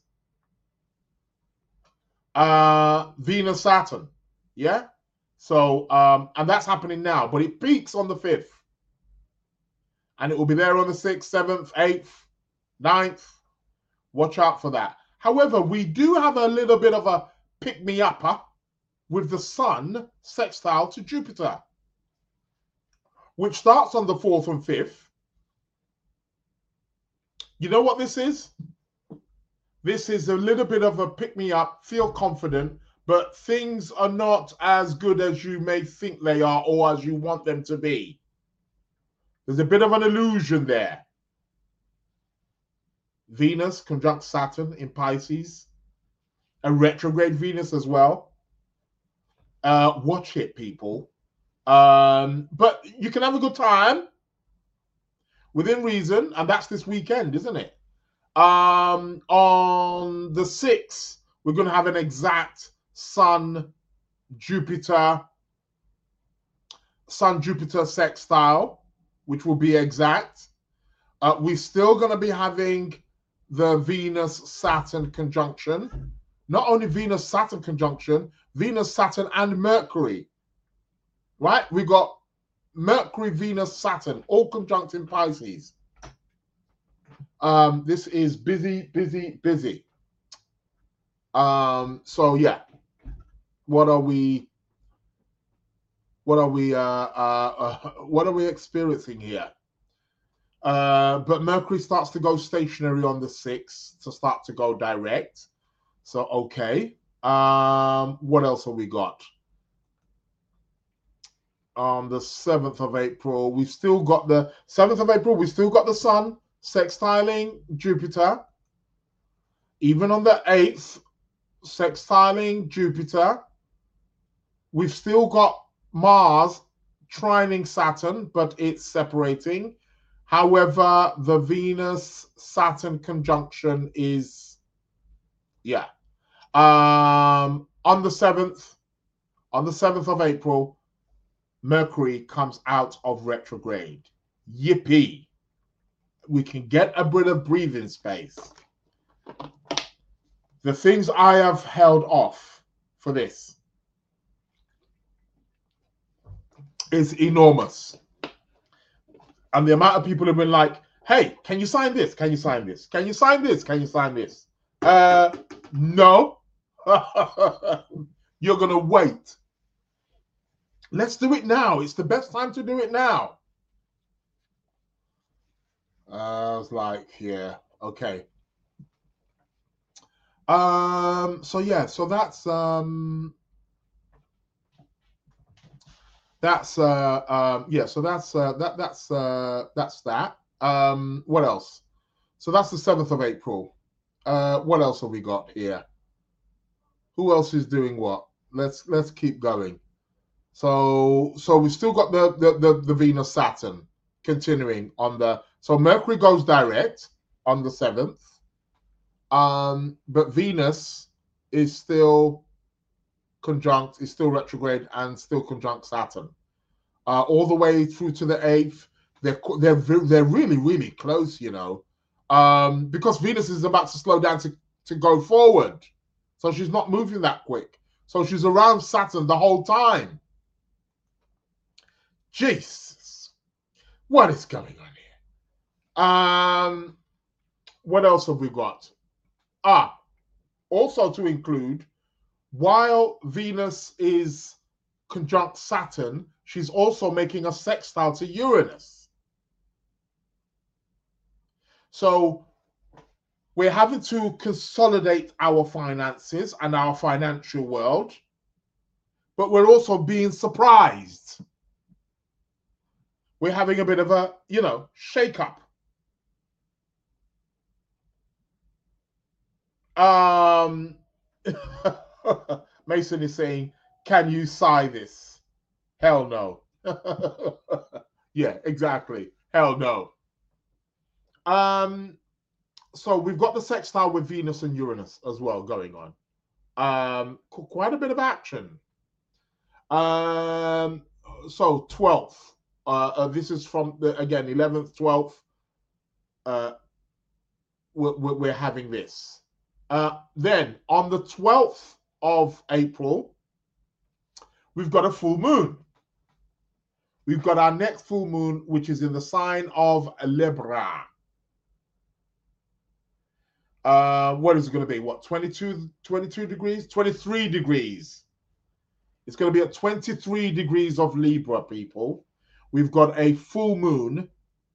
Uh, Venus, Saturn. Yeah? So, um, and that's happening now. But it peaks on the fifth. And it will be there on the sixth, seventh, eighth, ninth. Watch out for that. However, we do have a little bit of a pick-me-upper with the Sun sextile to Jupiter, which starts on the fourth and fifth. You know what this is? This is a little bit of a pick-me-up, feel confident, but things are not as good as you may think they are or as you want them to be. There's a bit of an illusion there. Venus conjunct Saturn in Pisces, a retrograde Venus as well. Uh, watch it, people. Um, but you can have a good time within reason, and that's this weekend, isn't it? Um, on the sixth, we're going to have an exact Sun Jupiter Sun Jupiter sextile, which will be exact. Uh, we're still going to be having the Venus Saturn conjunction. Not only Venus Saturn conjunction, Venus Saturn and Mercury. Right? We got Mercury, Venus, Saturn, all conjunct in Pisces. Um, this is busy, busy, busy. Um, so yeah, what are we? What are we? Uh, uh, uh, what are we experiencing here? Uh, but Mercury starts to go stationary on the sixth to start to go direct. So okay. Um, what else have we got? On the seventh of April, we've still got the seventh of April, we've still got the Sun sextiling Jupiter. Even on the eighth, sextiling Jupiter. We've still got Mars trining Saturn, but it's separating. However, the Venus-Saturn conjunction is, yeah. Um, on the seventh, on the seventh of April, Mercury comes out of retrograde. Yippee. We can get a bit of breathing space. The things I have held off for this is enormous. And the amount of people have been like, hey, can you sign this? Can you sign this? Can you sign this? Can you sign this? Uh, no. You're going to wait. Let's do it now. It's the best time to do it now. Uh, I was like, yeah, okay. Um, so yeah, so that's um that's uh um yeah, so that's uh that that's uh that's that. Um what else? So that's the seventh of April. Uh what else have we got here? Who else is doing what? Let's let's keep going. So so we've still got the the the, the Venus Saturn continuing on the so Mercury goes direct on the seventh. Um, but Venus is still conjunct, is still retrograde and still conjunct Saturn. Uh, all the way through to the eighth, they're they're they're really really close, you know, um, because Venus is about to slow down to to go forward, so she's not moving that quick. So she's around Saturn the whole time. Jesus, what is going on here? Um, what else have we got? Ah, also to include, while Venus is conjunct Saturn, she's also making a sextile to Uranus. So we're having to consolidate our finances and our financial world, but we're also being surprised. We're having a bit of a, you know, shake-up. Um, Mason is saying, can you sign this? Hell no. Yeah, exactly. Hell no. Um, so we've got the sextile with Venus and Uranus as well going on. Um, quite a bit of action. Um, so twelfth. Uh, uh, this is from the again eleventh, twelfth. Uh, we're, we're having this. Uh, then on the twelfth of April, we've got a full moon. We've got our next full moon, which is in the sign of Libra. Uh, what is it going to be? What, twenty-two, twenty-two degrees? twenty-three degrees. It's going to be at twenty-three degrees of Libra, people. We've got a full moon,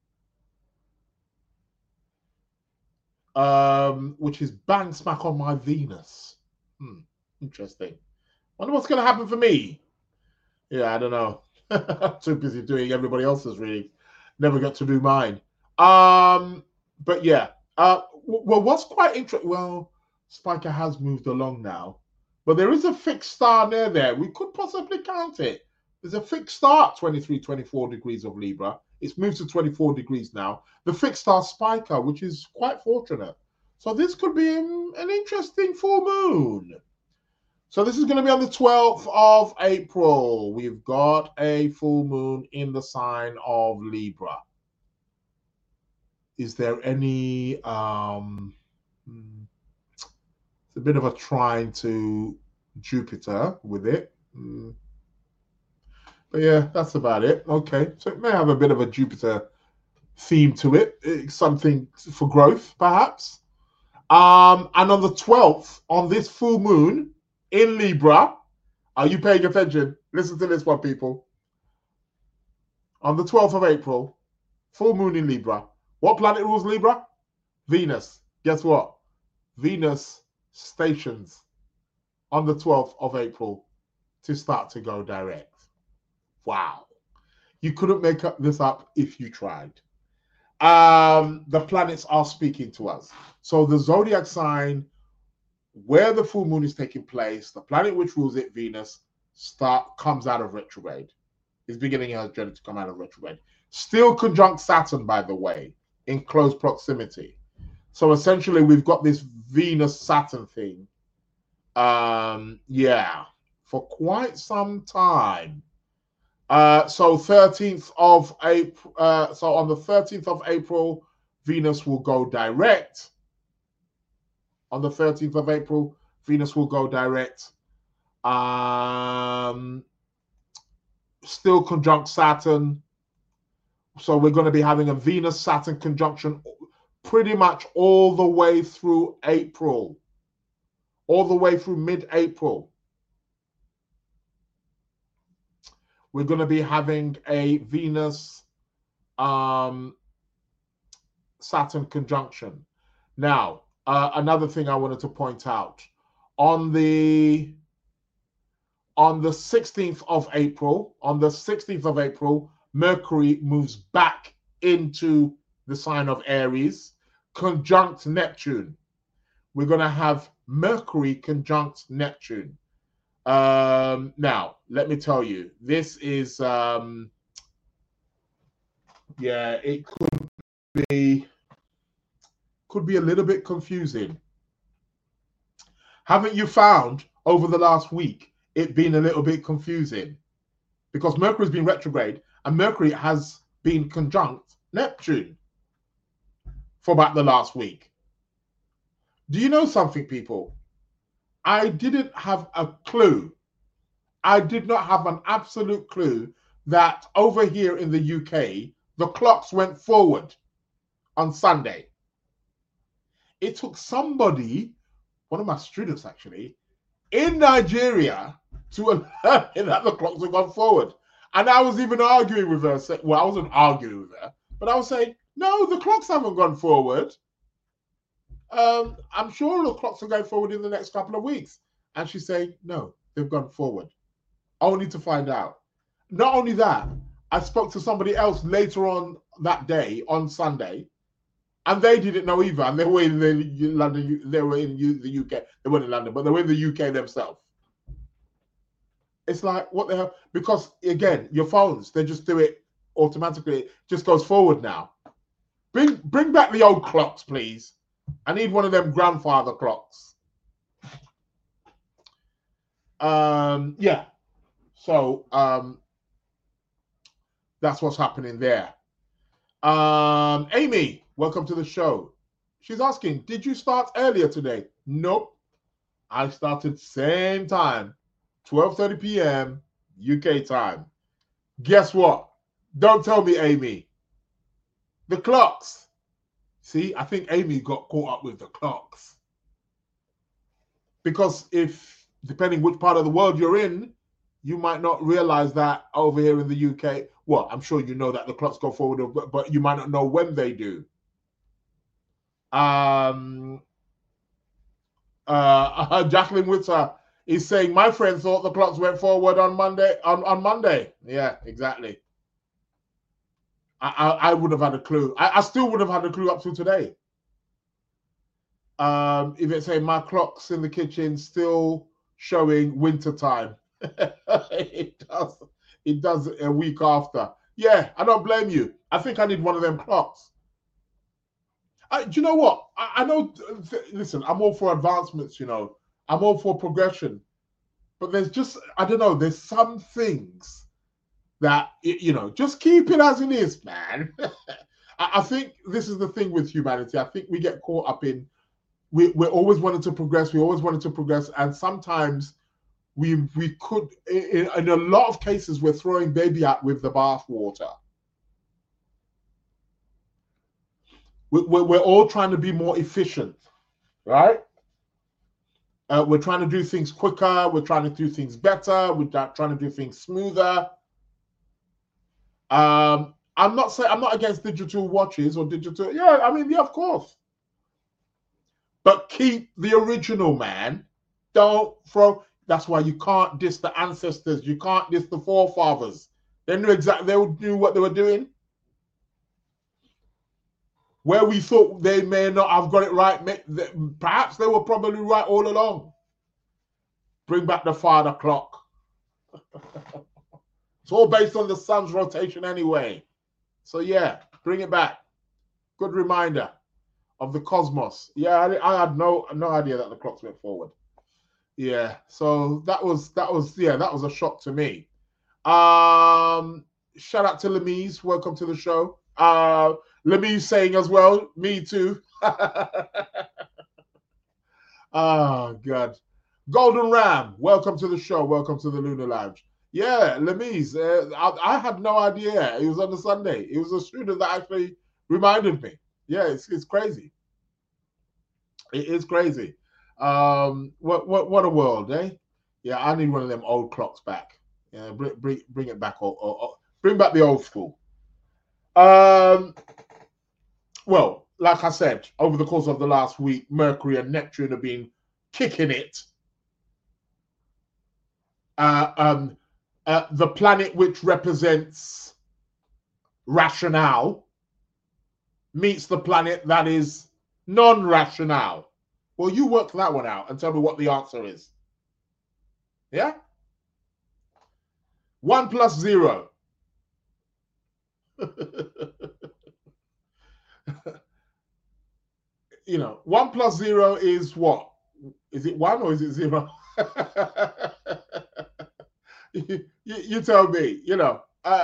um, which is bang smack on my Venus. Hmm, interesting. Wonder what's going to happen for me. Yeah, I don't know. Too busy doing everybody else's really. Never got to do mine. Um, but yeah. Uh, well, what's quite interesting? Well, Spiker has moved along now, but there is a fixed star near there. We could possibly count it. There's a fixed star at twenty-three, twenty-four degrees of Libra. It's moved to twenty-four degrees now. The fixed star Spiker, which is quite fortunate. So this could be an interesting full moon. So this is going to be on the twelfth of April. We've got a full moon in the sign of Libra. Is there any, um, it's a bit of a trine to Jupiter with it. Mm. But yeah, that's about it. Okay, so it may have a bit of a Jupiter theme to it. It's something for growth, perhaps. Um, and on the twelfth, on this full moon in Libra, are you paying attention? Listen to this one, people. On the twelfth of April, full moon in Libra. What planet rules Libra? Venus. Guess what? Venus stations on the twelfth of April to start to go direct. Wow. You couldn't make this up if you tried. Um, the planets are speaking to us. So the zodiac sign where the full moon is taking place, the planet which rules it, Venus, start comes out of retrograde. It's beginning her journey to come out of retrograde. Still conjunct Saturn, by the way, in close proximity. So essentially, we've got this Venus-Saturn thing. Um, yeah, for quite some time. Uh, so thirteenth of April. Uh, so on the thirteenth of April, Venus will go direct. On the thirteenth of April, Venus will go direct. Um, still conjunct Saturn. So we're going to be having a Venus-Saturn conjunction pretty much all the way through April. All the way through mid-April. We're going to be having a Venus um, Saturn conjunction. Now, uh, another thing I wanted to point out. On the on the sixteenth of April, on the sixteenth of April, Mercury moves back into the sign of Aries, conjunct Neptune. We're going to have Mercury conjunct Neptune. Um, now, let me tell you, this is, um, yeah, it could be, could be a little bit confusing. Haven't you found over the last week it been a little bit confusing? Because Mercury's been retrograde and Mercury has been conjunct Neptune for about the last week. Do you know something, people? I didn't have a clue. I did not have an absolute clue that over here in the U K, the clocks went forward on Sunday. It took somebody, one of my students actually, in Nigeria to alert me that the clocks had gone forward. And I was even arguing with her. Well, I wasn't arguing with her, but I was saying, no, the clocks haven't gone forward. Um, I'm sure the clocks are going forward in the next couple of weeks. And she's saying, no, they've gone forward. Only to find out. Not only that, I spoke to somebody else later on that day, on Sunday, and they didn't know either. And they were in the London, they were in the U K. They weren't in London, but they were in the U K themselves. It's like, what the hell? Because, again, your phones, they just do it automatically. It just goes forward now. Bring, bring back the old clocks, please. I need one of them grandfather clocks. Um, yeah. So um, that's what's happening there. Um, Amy, welcome to the show. She's asking, did you start earlier today? Nope. I started same time, twelve thirty p m U K time. Guess what? Don't tell me, Amy. The clocks. See, I think Amy got caught up with the clocks. Because if, depending which part of the world you're in, you might not realize that over here in the U K, well, I'm sure you know that the clocks go forward, but, but you might not know when they do. Um, uh, Jacqueline Whitzer is saying, my friend thought the clocks went forward on Monday. On, on Monday. Yeah, exactly. I, I, I would have had a clue. I, I still would have had a clue up to today. Um, if it's saying my clock's in the kitchen still showing winter time. it does. It does a week after. Yeah, I don't blame you. I think I need one of them clocks. I, do you know what? I, I know. Listen, I'm all for advancements. You know, I'm all for progression. But there's just, I don't know. There's some things that, you know, just keep it as it is, man. I, I think this is the thing with humanity. I think we get caught up in, we, we're always wanting to progress. We always wanted to progress, and sometimes. We we could, in, in a lot of cases, we're throwing baby out with the bathwater. We, we're, we're all trying to be more efficient, right? Uh, we're trying to do things quicker. We're trying to do things better. We're trying to do things smoother. Um, I'm not saying I'm not against digital watches or digital. Yeah, I mean, yeah, of course. But keep the original, man. Don't throw. That's why you can't diss the ancestors. You can't diss the forefathers. They knew exactly, they knew what they were doing. Where we thought they may not have got it right, perhaps they were probably right all along. Bring back the father clock. It's all based on the sun's rotation anyway. So yeah, bring it back. Good reminder of the cosmos. Yeah, I, I had no, no idea that the clocks went forward. Yeah, so that was that was yeah that was a shock to me. Um, shout out to Lemise. Welcome to the show. Uh, Lemise saying as well, me too. Oh, God. Golden Ram, welcome to the show. Welcome to the Lunar Lounge. Yeah, Lemise, uh, I, I had no idea. It was on the Sunday. It was a student that actually reminded me. Yeah, it's, it's crazy. It is crazy. Um, what what what a world, eh? Yeah, I need one of them old clocks back. Yeah, bring bring, bring it back, or, or, or bring back the old school. Um, well, like I said, over the course of the last week, Mercury and Neptune have been kicking it. Uh, um, uh, the planet which represents rationale meets the planet that is non-rationale. Well, you work that one out and tell me what the answer is. Yeah? One plus zero. You know, one plus zero is what? Is it one or is it zero? you, you, you tell me, you know. Uh,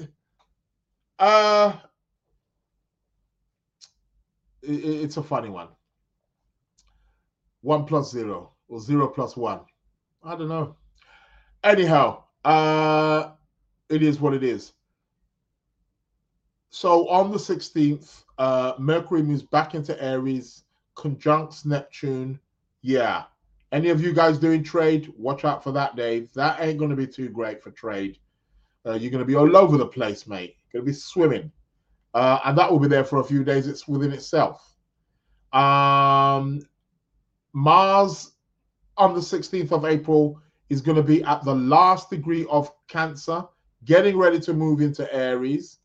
uh, it, it's a funny one. One plus zero or zero plus one. I don't know. Anyhow, uh, it is what it is. So on the sixteenth, uh, Mercury moves back into Aries, conjuncts Neptune. Yeah. Any of you guys doing trade? Watch out for that, Dave. That ain't going to be too great for trade. Uh, you're going to be all over the place, mate. Going to be swimming. Uh, and that will be there for a few days. It's within itself. Um, Mars on the sixteenth of April is going to be at the last degree of Cancer, getting ready to move into Aries.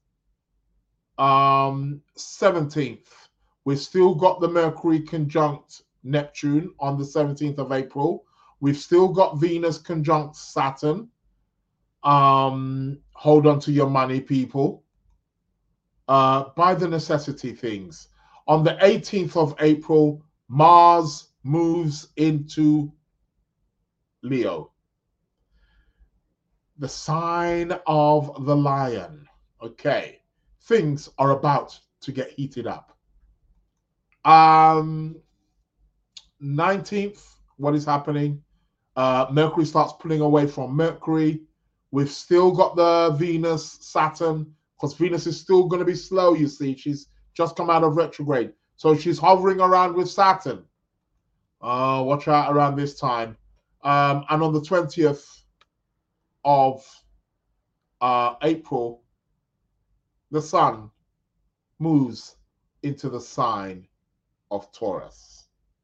Um, seventeenth, we've still got the Mercury conjunct Neptune on the seventeenth of April. We've still got Venus conjunct Saturn. Um, hold on to your money, people. Uh, buy the necessity things. On the eighteenth of April, Mars moves into Leo, the sign of the lion. Okay, things are about to get heated up. Um, nineteenth, what is happening? Uh, Mercury starts pulling away from Mercury. We've still got the Venus, Saturn, because Venus is still going to be slow, you see. She's just come out of retrograde. So she's hovering around with Saturn. Uh, watch out around this time. Um, and on the twentieth of uh, April, the sun moves into the sign of Taurus.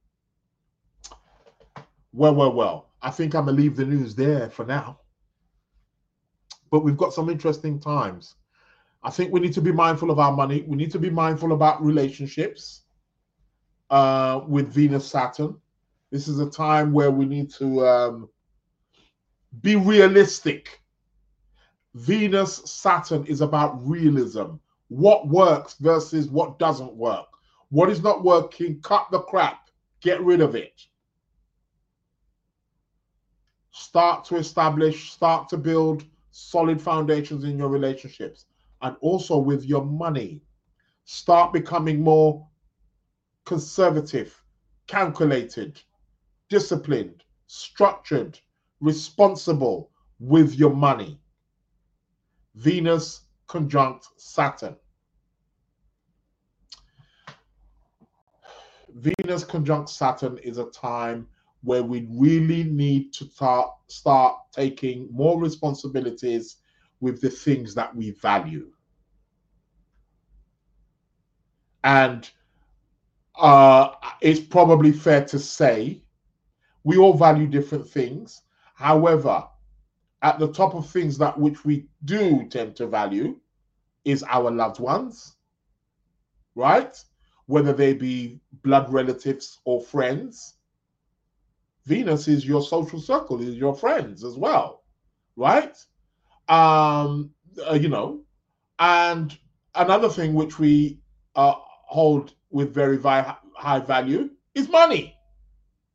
Well, well, well. I think I'm going to leave the news there for now. But we've got some interesting times. I think we need to be mindful of our money. We need to be mindful about relationships uh, with Venus, Saturn. This is a time where we need to um, be realistic. Venus, Saturn is about realism. What works versus what doesn't work. What is not working, cut the crap. Get rid of it. Start to establish, start to build solid foundations in your relationships and also with your money. Start becoming more conservative, calculated, disciplined, structured, responsible with your money. Venus conjunct Saturn. Venus conjunct Saturn is a time where we really need to start, start taking more responsibilities with the things that we value. And uh, it's probably fair to say we all value different things. However, at the top of things that which we do tend to value is our loved ones, right? Whether they be blood relatives or friends. Venus is your social circle, is your friends as well, right? Um, uh, you know, and another thing which we uh, hold with very high value is money.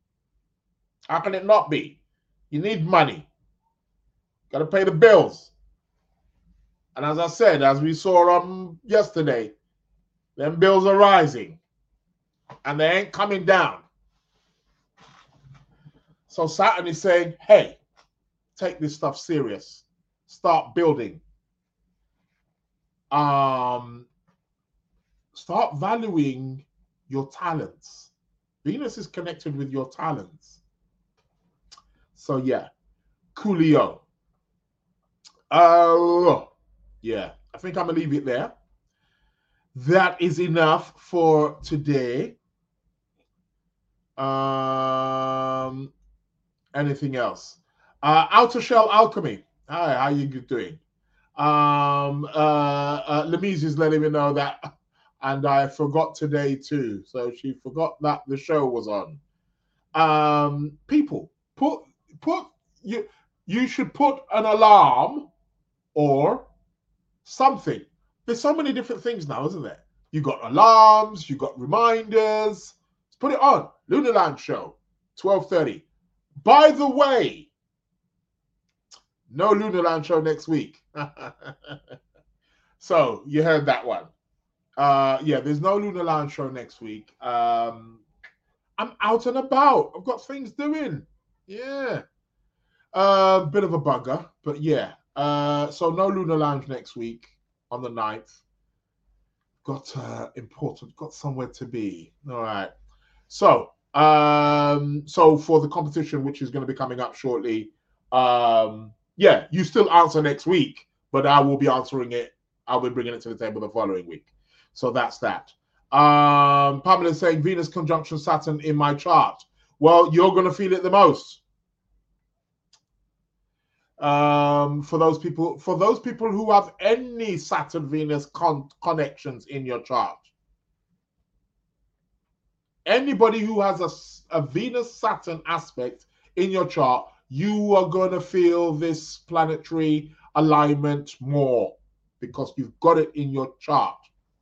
How can it not be? You need money. Got to pay the bills. And as I said, as we saw um, yesterday, them bills are rising and they ain't coming down. So Saturn is saying, hey, take this stuff serious. Start building. Um, start valuing your talents. Venus is connected with your talents. So yeah, coolio. Uh, yeah, I think I'm gonna leave it there. That is enough for today. Um, anything else? Uh, Outer Shell Alchemy. Hi, how you doing? Um, uh, uh, Lemise is letting me know that, and I forgot today too. So she forgot that the show was on. Um, people, put put you you should put an alarm or something. There's so many different things now, isn't there? You got alarms, you got reminders. Let's put it on. Lunar Lounge Show, twelve thirty. By the way, no Lunar Lounge Show next week. So you heard that one. Uh, yeah, there's no Lunar Lounge Show next week. Um, I'm out and about. I've got things doing. Yeah. A uh, bit of a bugger, but yeah. Uh, so no Lunar Lounge next week on the ninth. Got uh, important, got somewhere to be. All right. So, um, so for the competition, which is going to be coming up shortly, um, yeah, you still answer next week, but I will be answering it. I'll be bringing it to the table the following week. So that's that. Um, Pamela is saying Venus conjunction Saturn in my chart. Well, you're going to feel it the most. Um, for those people, for those people who have any Saturn Venus con connections in your chart, anybody who has a, a Venus Saturn aspect in your chart, you are going to feel this planetary alignment more because you've got it in your chart.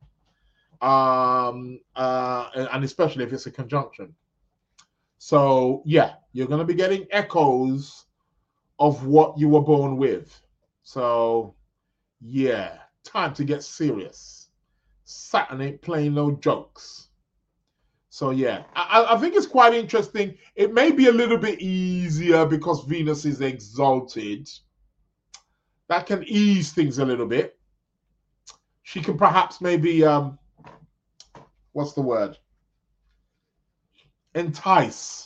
Um, uh, and especially if it's a conjunction. So yeah, you're going to be getting echoes of what you were born with. So yeah, time to get serious. Saturn ain't playing no jokes. So yeah, I, I think it's quite interesting. It may be a little bit easier because Venus is exalted. That can ease things a little bit. She can perhaps maybe, um, what's the word? Entice.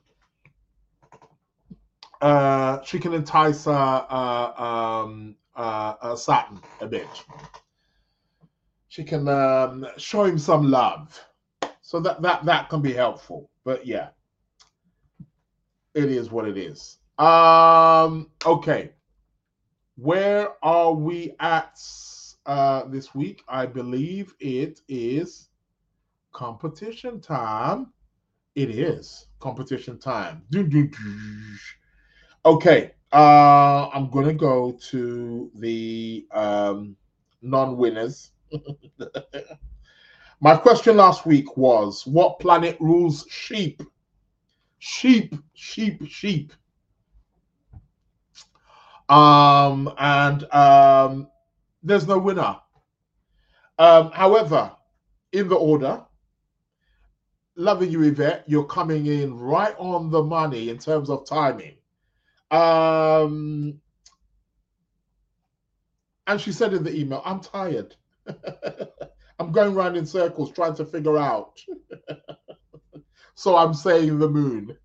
Uh, she can entice uh, uh, um, uh, uh, Saturn a bit. She can um, show him some love. So that, that, that can be helpful. But yeah, it is what it is. Um, okay. Where are we at uh, this week? I believe it is competition time. It is competition time. Okay, uh, I'm going to go to the um, non-winners. My question last week was, what planet rules sheep? Sheep, sheep, sheep. Um, and um, there's no winner. Um, however, in the order, loving you, Yvette, you're coming in right on the money in terms of timing. Um, and she said in the email, I'm tired. I'm going around in circles trying to figure out. So I'm saying the moon.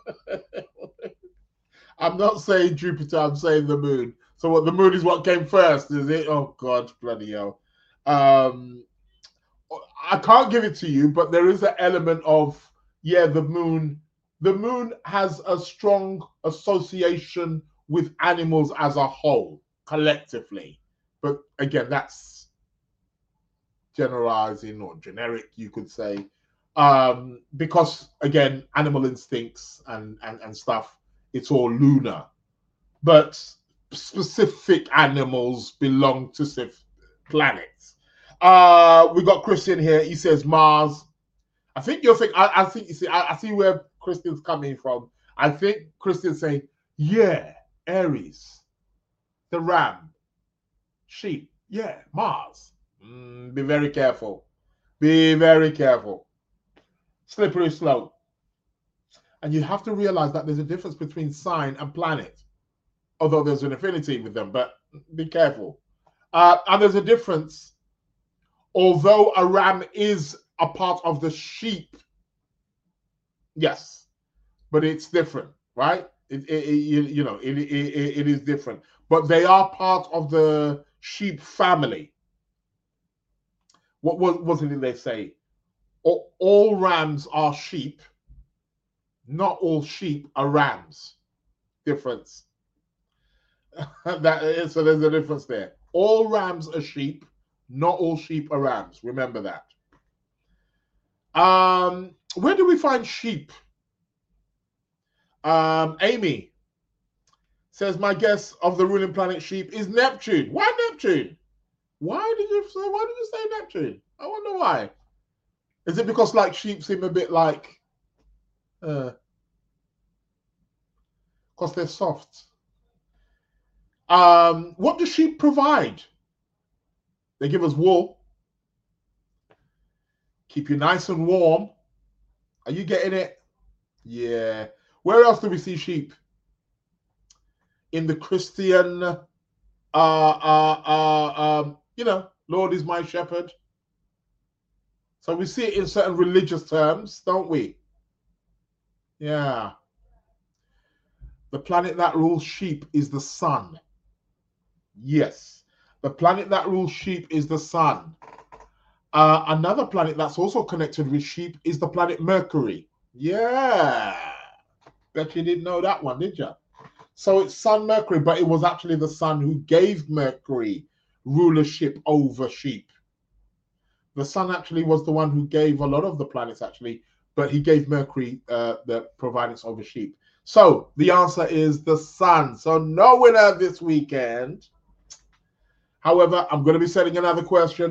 I'm not saying Jupiter, I'm saying the moon. So what, the moon is what came first, is it? Oh God, bloody hell. Um, I can't give it to you, but there is an element of, yeah, the moon. The moon has a strong association with animals as a whole, collectively. But again, that's generalizing or generic, you could say. Um, because, again, animal instincts and, and, and stuff, it's all lunar. But specific animals belong to specific planets. Uh, we got Christian here. He says Mars. I think you're thinking, I, I think, you see, I, I see where Christian's coming from. I think Christian's saying, yeah, Aries, the ram, sheep. Yeah, Mars. Mm, be very careful. Be very careful. Slippery slope. And you have to realize that there's a difference between sign and planet, although there's an affinity with them, but be careful. Uh, and there's a difference, although a ram is a part of the sheep, yes, but it's different, right? It, it, it, you, you know, it, it, it is different, but they are part of the sheep family. What was, wasn't it they say? All, all rams are sheep, not all sheep are rams. Difference. That is, so there's a difference there. All rams are sheep, not all sheep are rams. Remember that. Um, where do we find sheep? Um, Amy says, my guess of the ruling planet sheep is Neptune. Why Neptune? Why did you say, why did you say Neptune? I wonder why. Is it because like sheep seem a bit like, uh, because they're soft? Um, what do sheep provide? They give us wool. Keep you nice and warm. Are you getting it? Yeah. Where else do we see sheep? In the Christian, uh, uh, uh, um, you know, Lord is my shepherd. So we see it in certain religious terms, don't we? Yeah. The planet that rules sheep is the sun. Yes. The planet that rules sheep is the sun. Uh, another planet that's also connected with sheep is the planet Mercury. Yeah. Bet you didn't know that one, did you? So it's Sun Mercury, but it was actually the sun who gave Mercury rulership over sheep. The sun actually was the one who gave a lot of the planets, actually, but he gave Mercury uh, the providence over sheep. So the answer is the sun. So no winner this weekend. However, I'm going to be setting another question.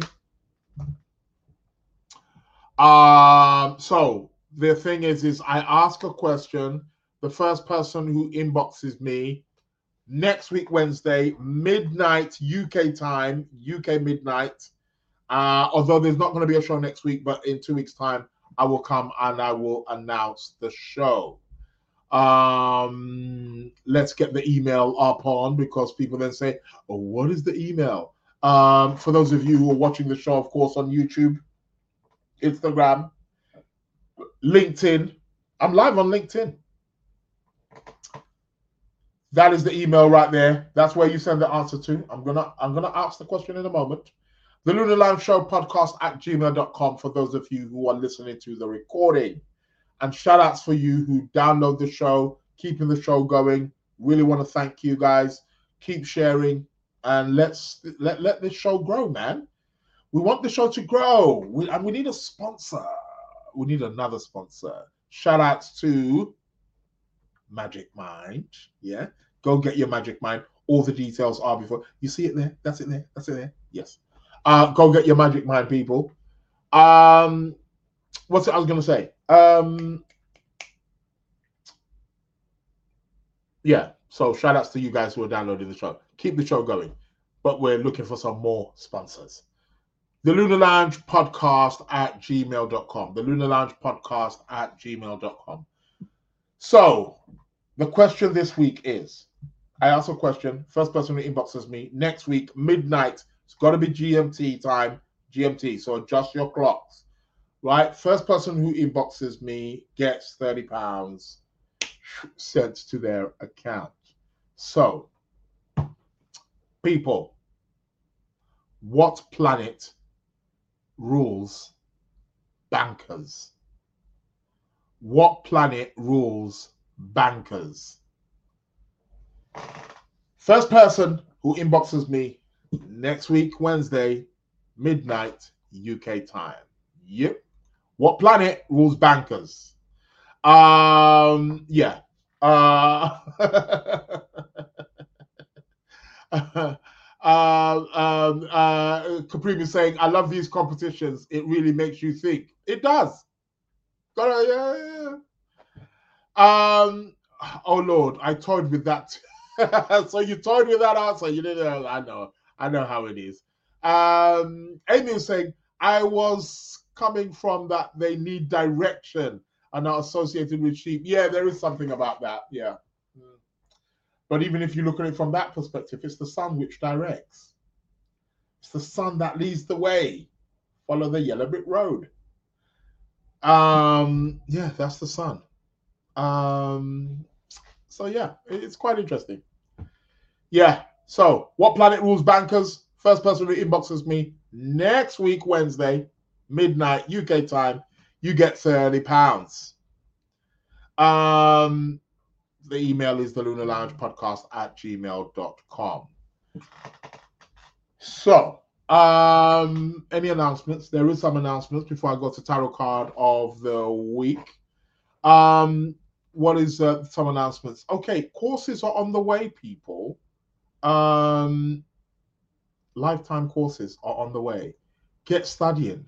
Um, so the thing is, is I ask a question. The first person who inboxes me next week, Wednesday, midnight U K time, U K midnight. Uh, although there's not going to be a show next week, but in two weeks' time, I will come and I will announce the show. Um, let's get the email up on, because people then say, oh, what is the email? Um, for those of you who are watching the show, of course, on YouTube, Instagram, LinkedIn. I'm live on LinkedIn. That is the email right there. That's where you send the answer to. I'm gonna I'm gonna ask the question in a moment. The Lunar Lounge Show podcast at gmail dot com for those of you who are listening to the recording. And shout outs for you who download the show, keeping the show going. Really want to thank you guys. Keep sharing and let's let, let this show grow, man. We want the show to grow. We, and we need a sponsor. We need another sponsor. Shout outs to Magic Mind. Yeah. Go get your Magic Mind. All the details are before. You see it there? That's it there. That's it there. Yes. Uh, go get your Magic Mind, people. Um, what's it I was going to say? Um, yeah. So shout outs to you guys who are downloading the show. Keep the show going. But we're looking for some more sponsors. The Lunar Lounge podcast at gmail dot com. The Lunar Lounge podcast at gmail dot com. So the question this week is, I ask a question. First person who inboxes me next week, midnight. It's got to be G M T time, G M T. So adjust your clocks, right? First person who inboxes me gets thirty pounds sent to their account. So, people, what planet rules bankers? What planet rules bankers? First person who inboxes me next week, Wednesday, midnight, U K time. Yep. What planet rules bankers? Um, yeah. Uh, uh, um, uh, Capri is saying, I love these competitions. It really makes you think. It does. Gotta, yeah, yeah. Um, oh Lord, I toyed with that. So you toyed with that answer. You didn't know. I know. I know how it is. Um, Amy was saying, I was coming from that they need direction and not associated with sheep. Yeah, there is something about that. Yeah. But even if you look at it from that perspective, it's the sun which directs. It's the sun that leads the way. Follow the yellow brick road. Um, yeah, that's the sun. Um, so yeah, it's quite interesting. Yeah. So, what planet rules bankers? First person who inboxes me next week, Wednesday, midnight U K time, you get thirty pounds. Um, the email is the Lunar Lounge Podcast at gmail dot com. So, um, any announcements? There is some announcements before I go to tarot card of the week. Um, what is uh, some announcements? Okay, courses are on the way, people. Um, lifetime courses are on the way. Get studying.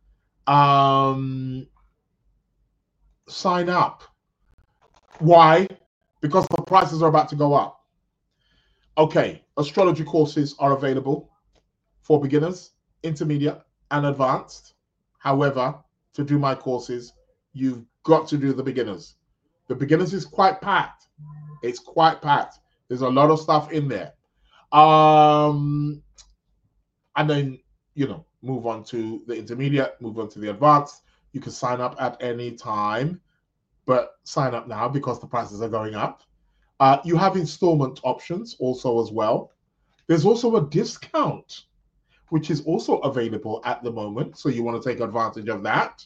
Um, sign up. Why? Because the prices are about to go up. Okay, astrology courses are available for beginners, intermediate, and advanced. However, to do my courses, you've got to do the beginners. The beginners is quite packed. It's quite packed. There's a lot of stuff in there. Um, and then, you know, move on to the intermediate, move on to the advanced. You can sign up at any time, but sign up now because the prices are going up. Uh, you have installment options also as well. There's also a discount, which is also available at the moment. So you want to take advantage of that.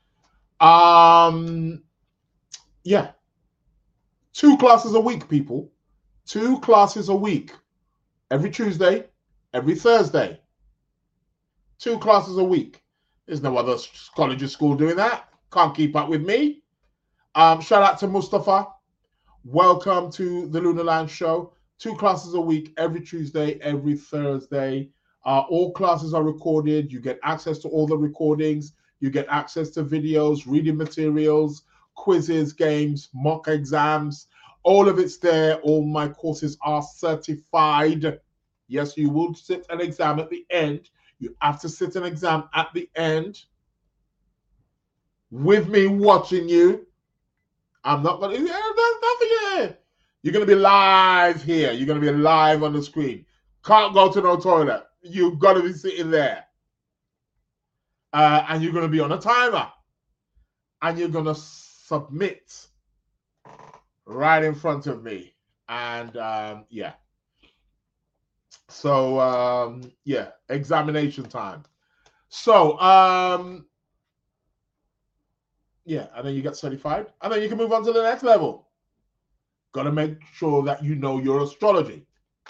Um, yeah. Two classes a week, people. Two classes a week. Every Tuesday, every Thursday. Two classes a week. There's no other college or school doing that. Can't keep up with me. Um, shout out to Mustafa. Welcome to the Lunar Lounge Show. Two classes a week, every Tuesday, every Thursday. Uh, all classes are recorded. You get access to all the recordings. You get access to videos, reading materials, quizzes, games, mock exams. All of it's there. All my courses are certified. Yes, you will sit an exam at the end. You have to sit an exam at the end with me watching you. I'm not going to, yeah, there's nothing here. You're going to be live here. You're going to be live on the screen. Can't go to no toilet. You've got to be sitting there. Uh, and you're going to be on a timer. And you're going to submit right in front of me. And um, yeah. So, um, yeah, examination time. So, um, yeah, and then you get certified. And then you can move on to the next level. Got to make sure that you know your astrology.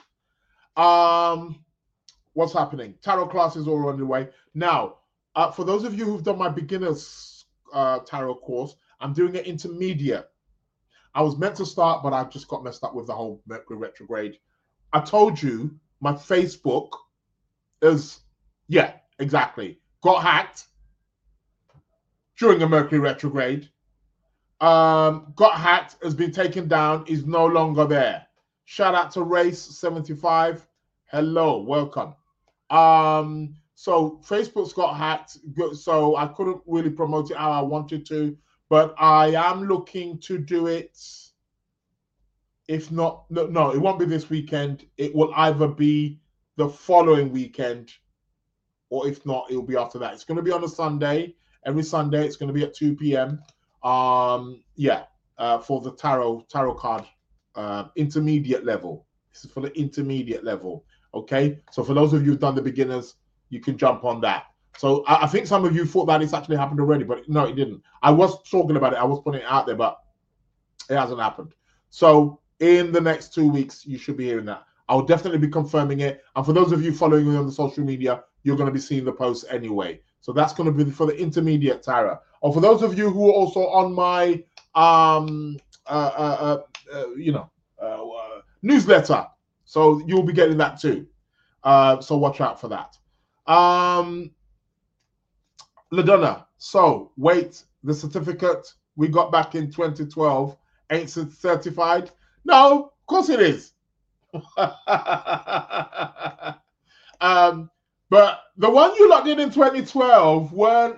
Um, what's happening? Tarot classes are on the way. Now, uh, for those of you who've done my beginner's uh, tarot course, I'm doing it intermediate. I was meant to start, but I just got messed up with the whole Mercury retrograde. I told you my Facebook is, yeah, exactly, got hacked during a Mercury retrograde. Um, got hacked, has been taken down, is no longer there. Shout out to Race seventy-five. Hello, welcome. Um, so Facebook's got hacked, so I couldn't really promote it how I wanted to, but I am looking to do it. If not, no, no, it won't be this weekend. It will either be the following weekend, or if not, it'll be after that. It's going to be on a Sunday. Every Sunday, it's going to be at two p m Um, yeah, uh, for the tarot tarot card uh, intermediate level. This is for the intermediate level. Okay, so for those of you who've done the beginners, you can jump on that. So I, I think some of you thought that it's actually happened already, but no, it didn't. I was talking about it. I was putting it out there, but it hasn't happened. So in the next two weeks, you should be hearing that. I'll definitely be confirming it. And for those of you following me on the social media, you're going to be seeing the posts anyway. So that's going to be for the intermediate tarot. Or for those of you who are also on my, um, uh, uh, uh, uh, you know, uh, uh, newsletter. So you'll be getting that too. Uh, so watch out for that. Um, LaDonna, so wait, the certificate we got back in twenty twelve ain't certified? No, of course it is. um, but the one you lot did in twenty twelve weren't.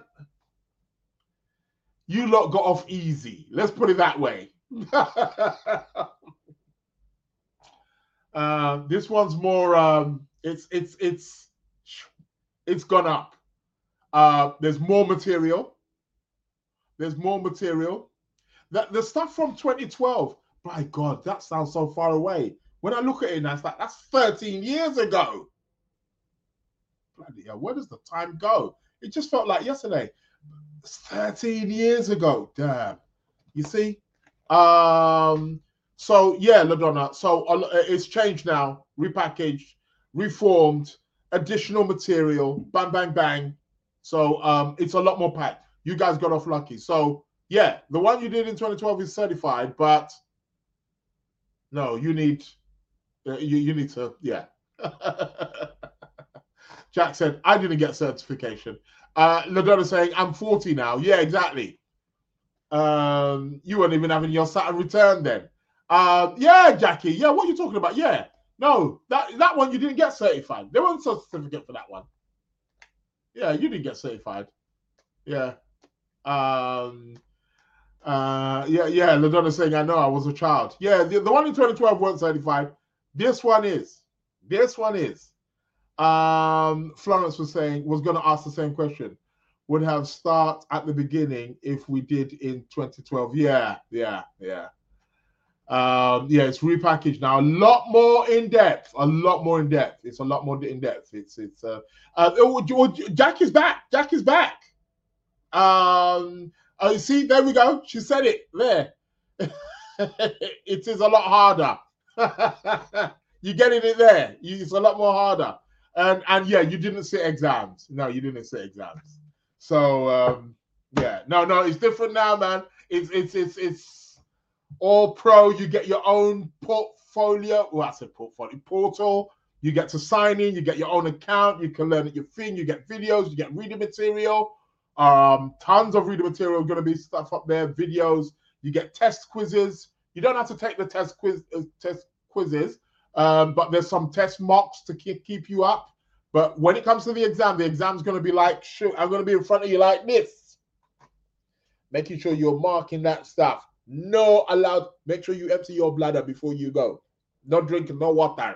You lot got off easy. Let's put it that way. uh, this one's more. Um, it's it's it's it's gone up. Uh, there's more material. There's more material. That the stuff from twenty twelve. My God, that sounds so far away. When I look at it now, it's like that's thirteen years ago. Bloody hell, where does the time go? It just felt like yesterday. It's thirteen years ago. Damn. You see? Um, so yeah, LaDonna. So uh, it's changed now, repackaged, reformed, additional material, bang, bang, bang. So um, it's a lot more packed. You guys got off lucky. So yeah, the one you did in twenty twelve is certified, but no, you need uh, you, you need to, yeah. Jack said, I didn't get certification. Uh, LaDonna saying, I'm forty now. Yeah, exactly. Um, you weren't even having your Saturn return then. Uh, yeah, Jackie. Yeah, what are you talking about? Yeah. No, that, that one you didn't get certified. There wasn't a certificate for that one. Yeah, you didn't get certified. Yeah. Um, uh, yeah, yeah. LaDonna saying, I know I was a child. Yeah, the, the one in twenty twelve wasn't certified. This one is. This one is. Um, Florence was saying, was going to ask the same question. Would have start at the beginning if we did in twenty twelve. Yeah, yeah, yeah. Um, yeah, it's repackaged now. A lot more in depth. A lot more in depth. It's a lot more in depth. It's it's. Uh, uh, it, Jack is back. Jack is back. Um, uh, see, there we go. She said it there. It is a lot harder. You're getting it there. It's a lot more harder. And and yeah, you didn't sit exams. No, you didn't sit exams. So um, yeah, no, no, it's different now, man. It's it's it's it's all pro. You get your own portfolio. Well, I said portfolio portal. You get to sign in. You get your own account. You can learn at your thing. You get videos. You get reading material. Um, tons of reading material. Going to be stuff up there. Videos. You get test quizzes. You don't have to take the test quiz uh, test quizzes. Um, but there's some test mocks to keep keep you up. But when it comes to the exam, the exam's going to be like, shoot, I'm going to be in front of you like this. Making sure you're marking that stuff. No allowed. Make sure you empty your bladder before you go. No drinking, no water.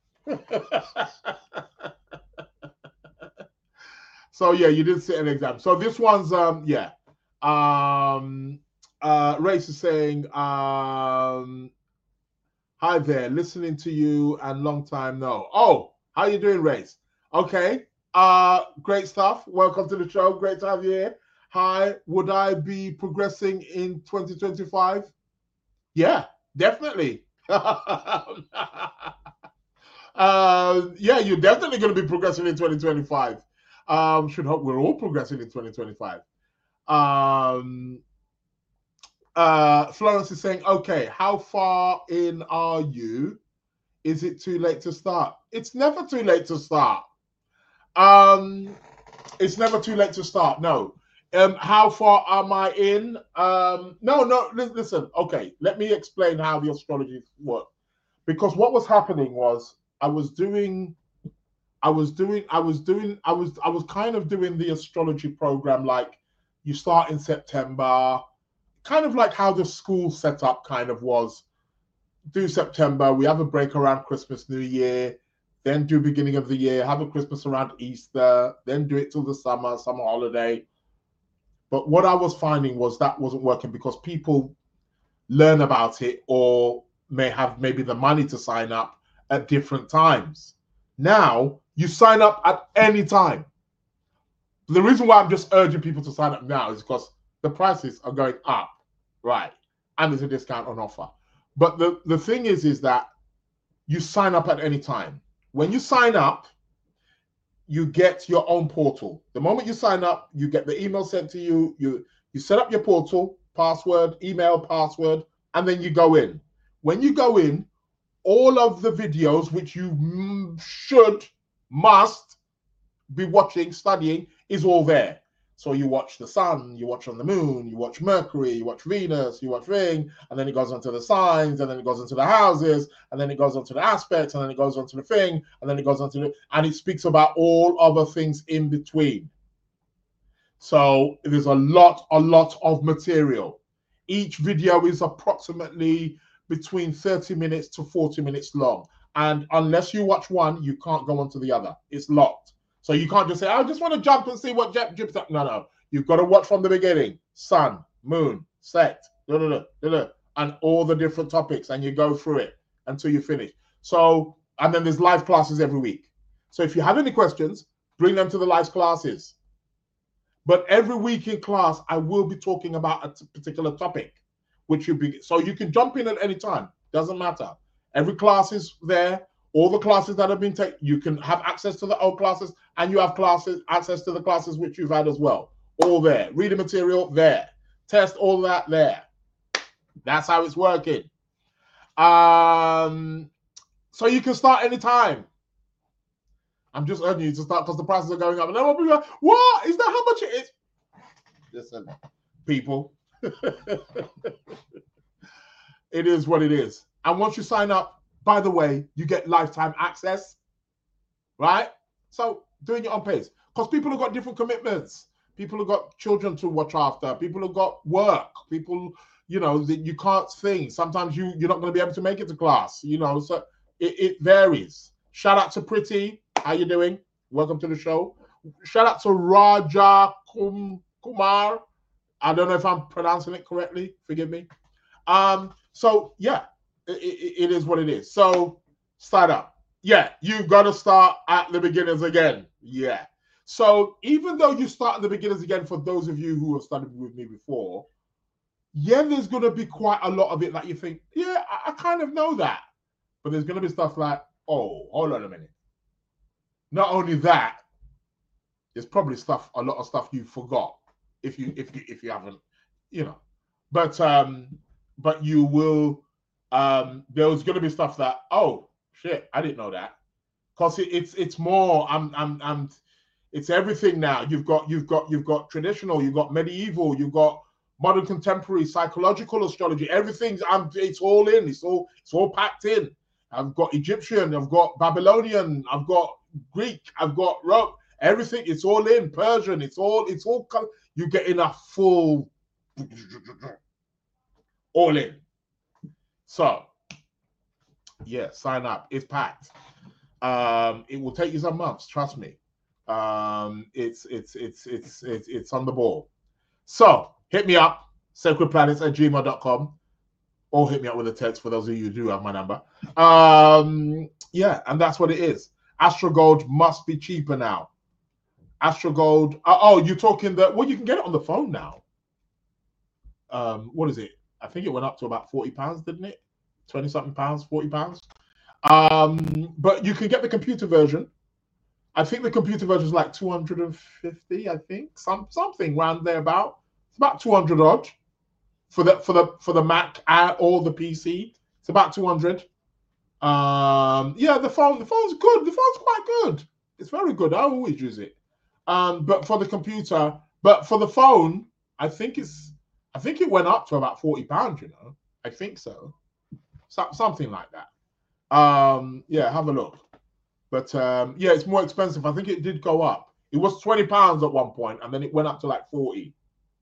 So yeah, you didn't sit an exam. So this one's, um, yeah. Um, uh, Race is saying, um, hi there, listening to you and long time no. Oh, how you doing, Race? Okay, uh, great stuff. Welcome to the show. Great to have you here. Hi, would I be progressing in twenty twenty-five? Yeah, definitely. uh, yeah, you're definitely going to be progressing in twenty twenty-five. Um, should hope we're all progressing in twenty twenty-five. Um, Uh, Florence is saying, okay, how far in are you? Is it too late to start? It's never too late to start. Um, it's never too late to start. No. Um, how far am I in? Um, no, no, listen. Okay, let me explain how the astrology work. Because what was happening was I was doing, I was doing, I was doing, I was, I was kind of doing the astrology program. Like you start in September, kind of like how the school setup kind of was. Do September, we have a break around Christmas, New Year, then do beginning of the year, have a Christmas around Easter, then do it till the summer, summer holiday. But what I was finding was that wasn't working because people learn about it or may have maybe the money to sign up at different times. Now, you sign up at any time. The reason why I'm just urging people to sign up now is because the prices are going up, right? And there's a discount on offer. But the, the thing is, is that you sign up at any time. When you sign up, you get your own portal. The moment you sign up, you get the email sent to you. You, you set up your portal, password, email, password, and then you go in. When you go in, all of the videos, which you should, must be watching, studying, is all there. So you watch the sun, you watch on the moon, you watch Mercury, you watch Venus, you watch Ring, and then it goes on to the signs, and then it goes into the houses, and then it goes on to the aspects, and then it goes on to the thing, and then it goes on to the, and it speaks about all other things in between. So there's a lot, a lot of material. Each video is approximately between thirty minutes to forty minutes long. And unless you watch one, you can't go on to the other. It's locked. So you can't just say, I just want to jump and see what Jep Jip's up. No, no. You've got to watch from the beginning. Sun, moon, set, da, da, da, da, da, and all the different topics. And you go through it until you finish. So, and then there's live classes every week. So if you have any questions, bring them to the live classes. But every week in class, I will be talking about a particular topic, which you be, so you can jump in at any time. Doesn't matter. Every class is there. All the classes that have been taken, you can have access to the old classes, and you have classes access to the classes which you've had as well. All there. Reading material there. Test all that there. That's how it's working. Um, so you can start anytime. I'm just urging you to start because the prices are going up. And then I'll be like, what? Is that how much it is? Listen, people. It is what it is. And once you sign up, by the way, you get lifetime access, right? So doing it on pace. Because people have got different commitments. People have got children to watch after. People have got work. People, you know, that you can't sing. Sometimes you, you're not going to be able to make it to class, you know, so it, it varies. Shout out to Pretty. How you doing? Welcome to the show. Shout out to Raja Kum, Kumar. I don't know if I'm pronouncing it correctly. Forgive me. Um, so, yeah. It, it, it is what it is. So start up. Yeah, you've got to start at the beginners again. Yeah. So even though you start at the beginners again, for those of you who have studied with me before, yeah, there's going to be quite a lot of it that you think, yeah, I, I kind of know that. But there's going to be stuff like, oh, hold on a minute. Not only that, there's probably stuff, a lot of stuff you forgot if you if you if you haven't, you know. But um, but you will. Um, there's going to be stuff that, oh shit, I didn't know that, because it, it's it's more. I'm I'm I'm. It's everything now. You've got you've got you've got traditional. You've got medieval. You've got modern, contemporary, psychological astrology. Everything's. I'm. It's all in. It's all. It's all packed in. I've got Egyptian. I've got Babylonian. I've got Greek. I've got Rome. Everything. It's all in. Persian. It's all. It's all. You get in a full. All in. So, yeah, sign up. It's packed. Um, it will take you some months, trust me. Um, it's it's it's it's it's it's on the ball. So hit me up, sacred planets at gmail dot com, or hit me up with a text for those of you who do have my number. Um, yeah, and that's what it is. AstroGold must be cheaper now. AstroGold. Uh, oh, you're talking that? Well, you can get it on the phone now. Um, what is it? I think it went up to about forty pounds, didn't it? twenty something pounds, forty pounds. Um, but you can get the computer version. I think the computer version is like two hundred fifty, I think. Some something around there about. It's about two hundred odd for the for the for the Mac or the P C. It's about two hundred. Um, yeah, the phone, the phone's good. The phone's quite good. It's very good. I always use it. Um, but for the computer, but for the phone, I think it's I think it went up to about forty pounds, you know. I think so. So, something like that. Um, yeah, have a look. But um, yeah, it's more expensive. I think it did go up. It was twenty pounds at one point, and then it went up to like forty.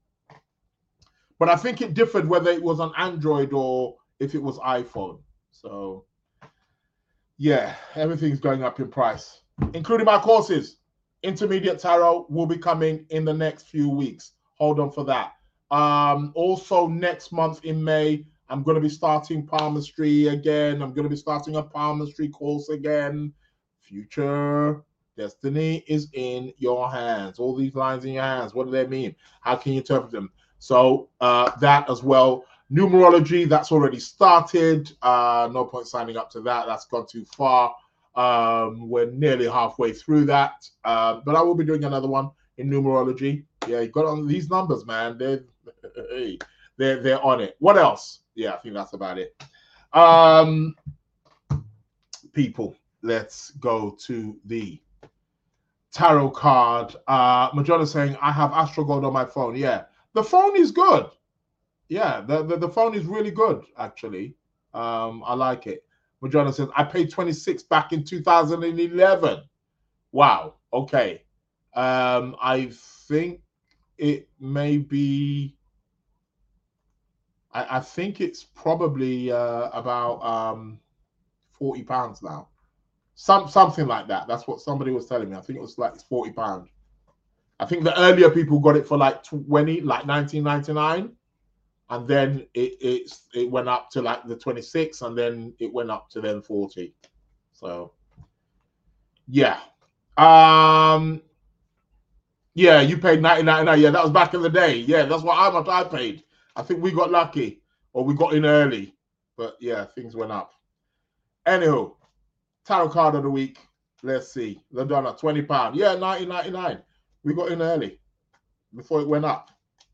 But I think it differed whether it was on Android or if it was iPhone. So yeah, everything's going up in price, including my courses. Intermediate Tarot will be coming in the next few weeks. Hold on for that. Um, also next month in May, I'm going to be starting palmistry again. I'm going to be starting a palmistry course again. Future destiny is in your hands. All these lines in your hands, what do they mean? How can you interpret them? So uh, that as well. Numerology, that's already started. Uh, no point signing up to that. That's gone too far. Um, we're nearly halfway through that. Uh, but I will be doing another one in numerology. Yeah, you got on these numbers, man. They're, they're, they're on it. What else? Yeah, I think that's about it. Um, people, let's go to the tarot card. Uh, Madonna saying, I have Astro Gold on my phone. Yeah, the phone is good. Yeah, the, the, the phone is really good, actually. Um, I like it. Madonna says, I paid twenty-six back in two thousand eleven. Wow. Okay. Um, I think it may be, I, I think it's probably uh, about um, forty pounds now. Some, something like that. That's what somebody was telling me. I think it was like forty pounds. I think the earlier people got it for like twenty, like nineteen ninety-nine. And then it, it, it went up to like the twenty-six, and then it went up to then forty. So, yeah. Um, yeah, you paid nineteen ninety-nine. Yeah, that was back in the day. Yeah, that's what how much I paid. I think we got lucky, or we got in early. But yeah, things went up. Anywho, tarot card of the week. Let's see. Ladonna, twenty pounds. Yeah, nineteen ninety-nine. We got in early before it went up.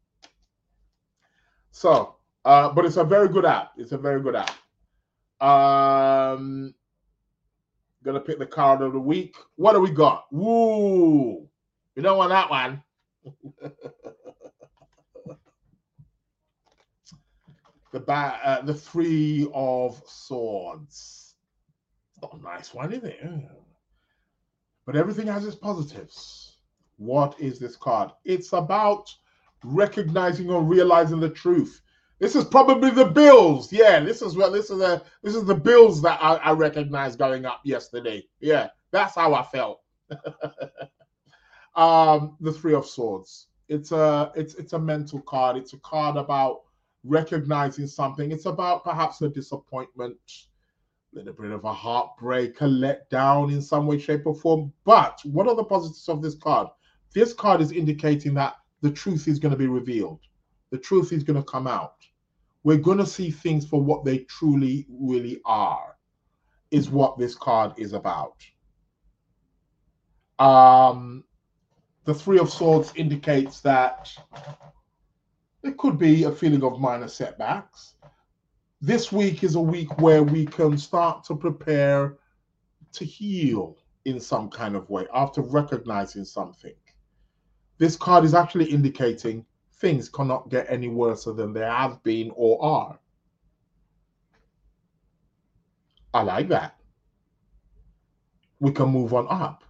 So, uh, but it's a very good app. It's a very good app. Um, gonna pick the card of the week. What do we got? Woo! You don't want that one. the ba uh, the Three of Swords. It's not a nice one, is it? But everything has its positives. What is this card? It's about recognizing or realizing the truth. This is probably the bills. Yeah, this is what this is a this is the bills that I, I recognized going up yesterday. Yeah, that's how I felt. um, the Three of Swords. It's a it's it's a mental card. It's a card about recognizing something. It's about perhaps a disappointment, a little bit of a heartbreak, a letdown in some way, shape, or form. But what are the positives of this card? This card is indicating that the truth is going to be revealed. The truth is going to come out. We're going to see things for what they truly, really are, is what this card is about. Um, the Three of Swords indicates that it could be a feeling of minor setbacks. This week is a week where we can start to prepare to heal in some kind of way after recognizing something. This card is actually indicating things cannot get any worse than they have been or are. I like that. We can move on up.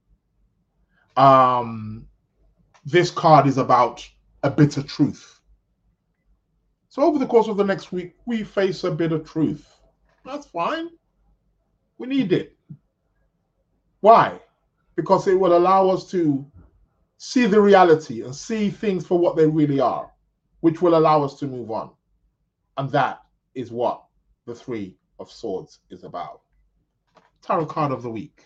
Um, this card is about a bitter truth. So over the course of the next week, we face a bit of truth. That's fine. We need it. Why? Because it will allow us to see the reality and see things for what they really are, which will allow us to move on. And that is what the Three of Swords is about. Tarot card of the week.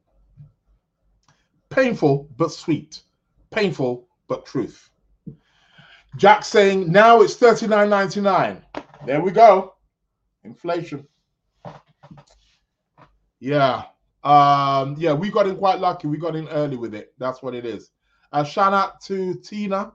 Painful but sweet. Painful but truth. Jack saying now it's thirty-nine ninety-nine. There we go. Inflation. Yeah. Um, yeah, we got in quite lucky. We got in early with it. That's what it is. Uh, shout out to Tina.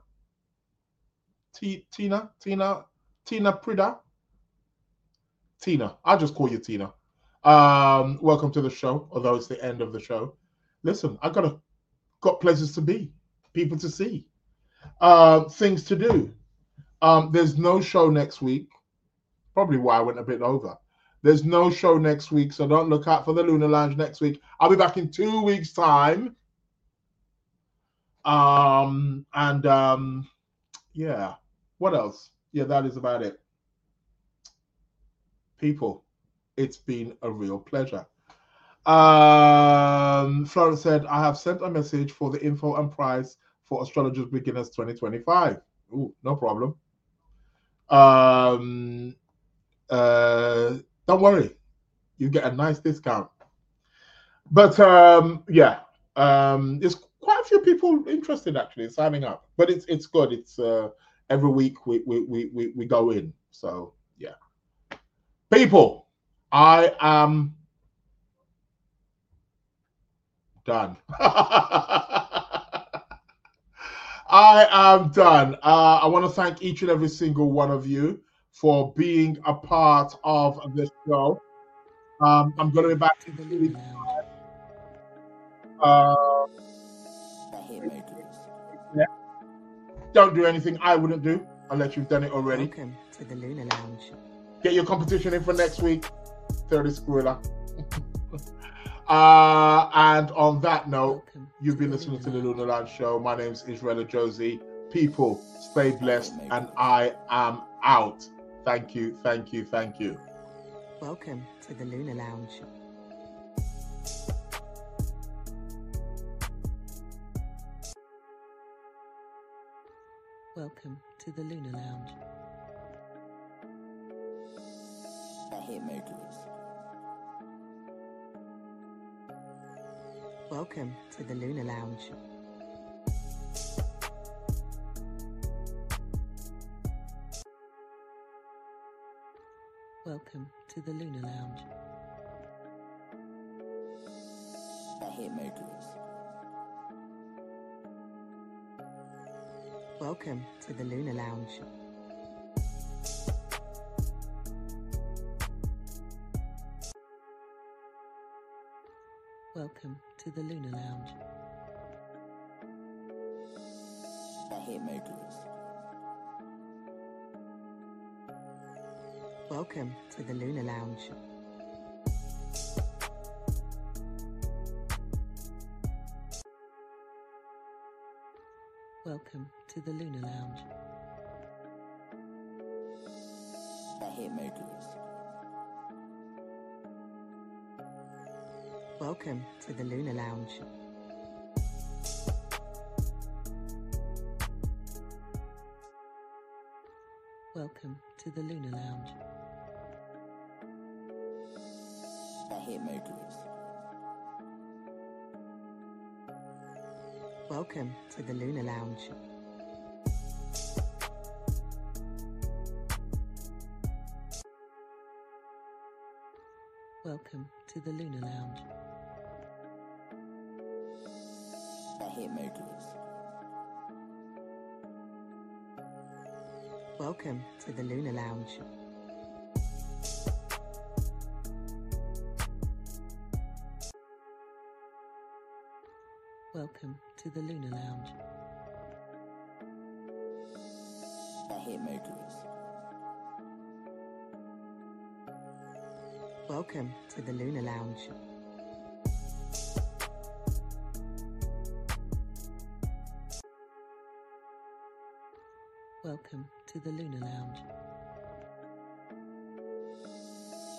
T Tina, Tina, Tina Prida. Tina. I'll just call you Tina. Um, welcome to the show, although it's the end of the show. Listen, I got a, got places to be, people to see, uh, things to do. Um, there's no show next week. Probably why I went a bit over. There's no show next week, so don't look out for the Lunar Lounge next week. I'll be back in two weeks' time. Um, and um, yeah, what else? Yeah, that is about it. People, it's been a real pleasure. Um, Florence said, I have sent a message for the info and price for Astrologers Beginners twenty twenty-five. Ooh, no problem. Um, uh, don't worry, you get a nice discount. But um, yeah, um, there's quite a few people interested actually in signing up. But it's it's good. It's uh, every week we we we we we go in. So yeah, people, I am done. I am done. Uh, I want to thank each and every single one of you for being a part of this show. Um, I'm going to be back in two weeks. Uh, Don't do anything I wouldn't do unless you've done it already. Welcome to the Lunar Lounge. Get your competition in for next week. thirty Squirrela. uh, and on that note, Welcome you've to been the listening to Lunar the Lounge. Lunar Lounge Show. My name's Israela Josie. People, stay blessed, and I am out. Thank you, thank you, thank you. Welcome to the Lunar Lounge. Welcome to the Lunar Lounge. The Hitmakers. Welcome to the Lunar Lounge. Welcome to the Lunar Lounge. The Hitmakers. Welcome to the Lunar Lounge. Welcome to the Lunar Lounge. The Hitmakers. Welcome to the Lunar Lounge. Welcome to the Lunar Lounge. The Hitmakers. Welcome to the Lunar Lounge. Welcome to the Lunar Lounge. The Hitmakers. Welcome to the Lunar Lounge. Welcome to the Lunar Lounge. The Hitmakers. Welcome to the Lunar Lounge. Welcome to the Lunar Lounge. The Hitmakers. Welcome to the Lunar Lounge. Welcome to the Lunar Lounge.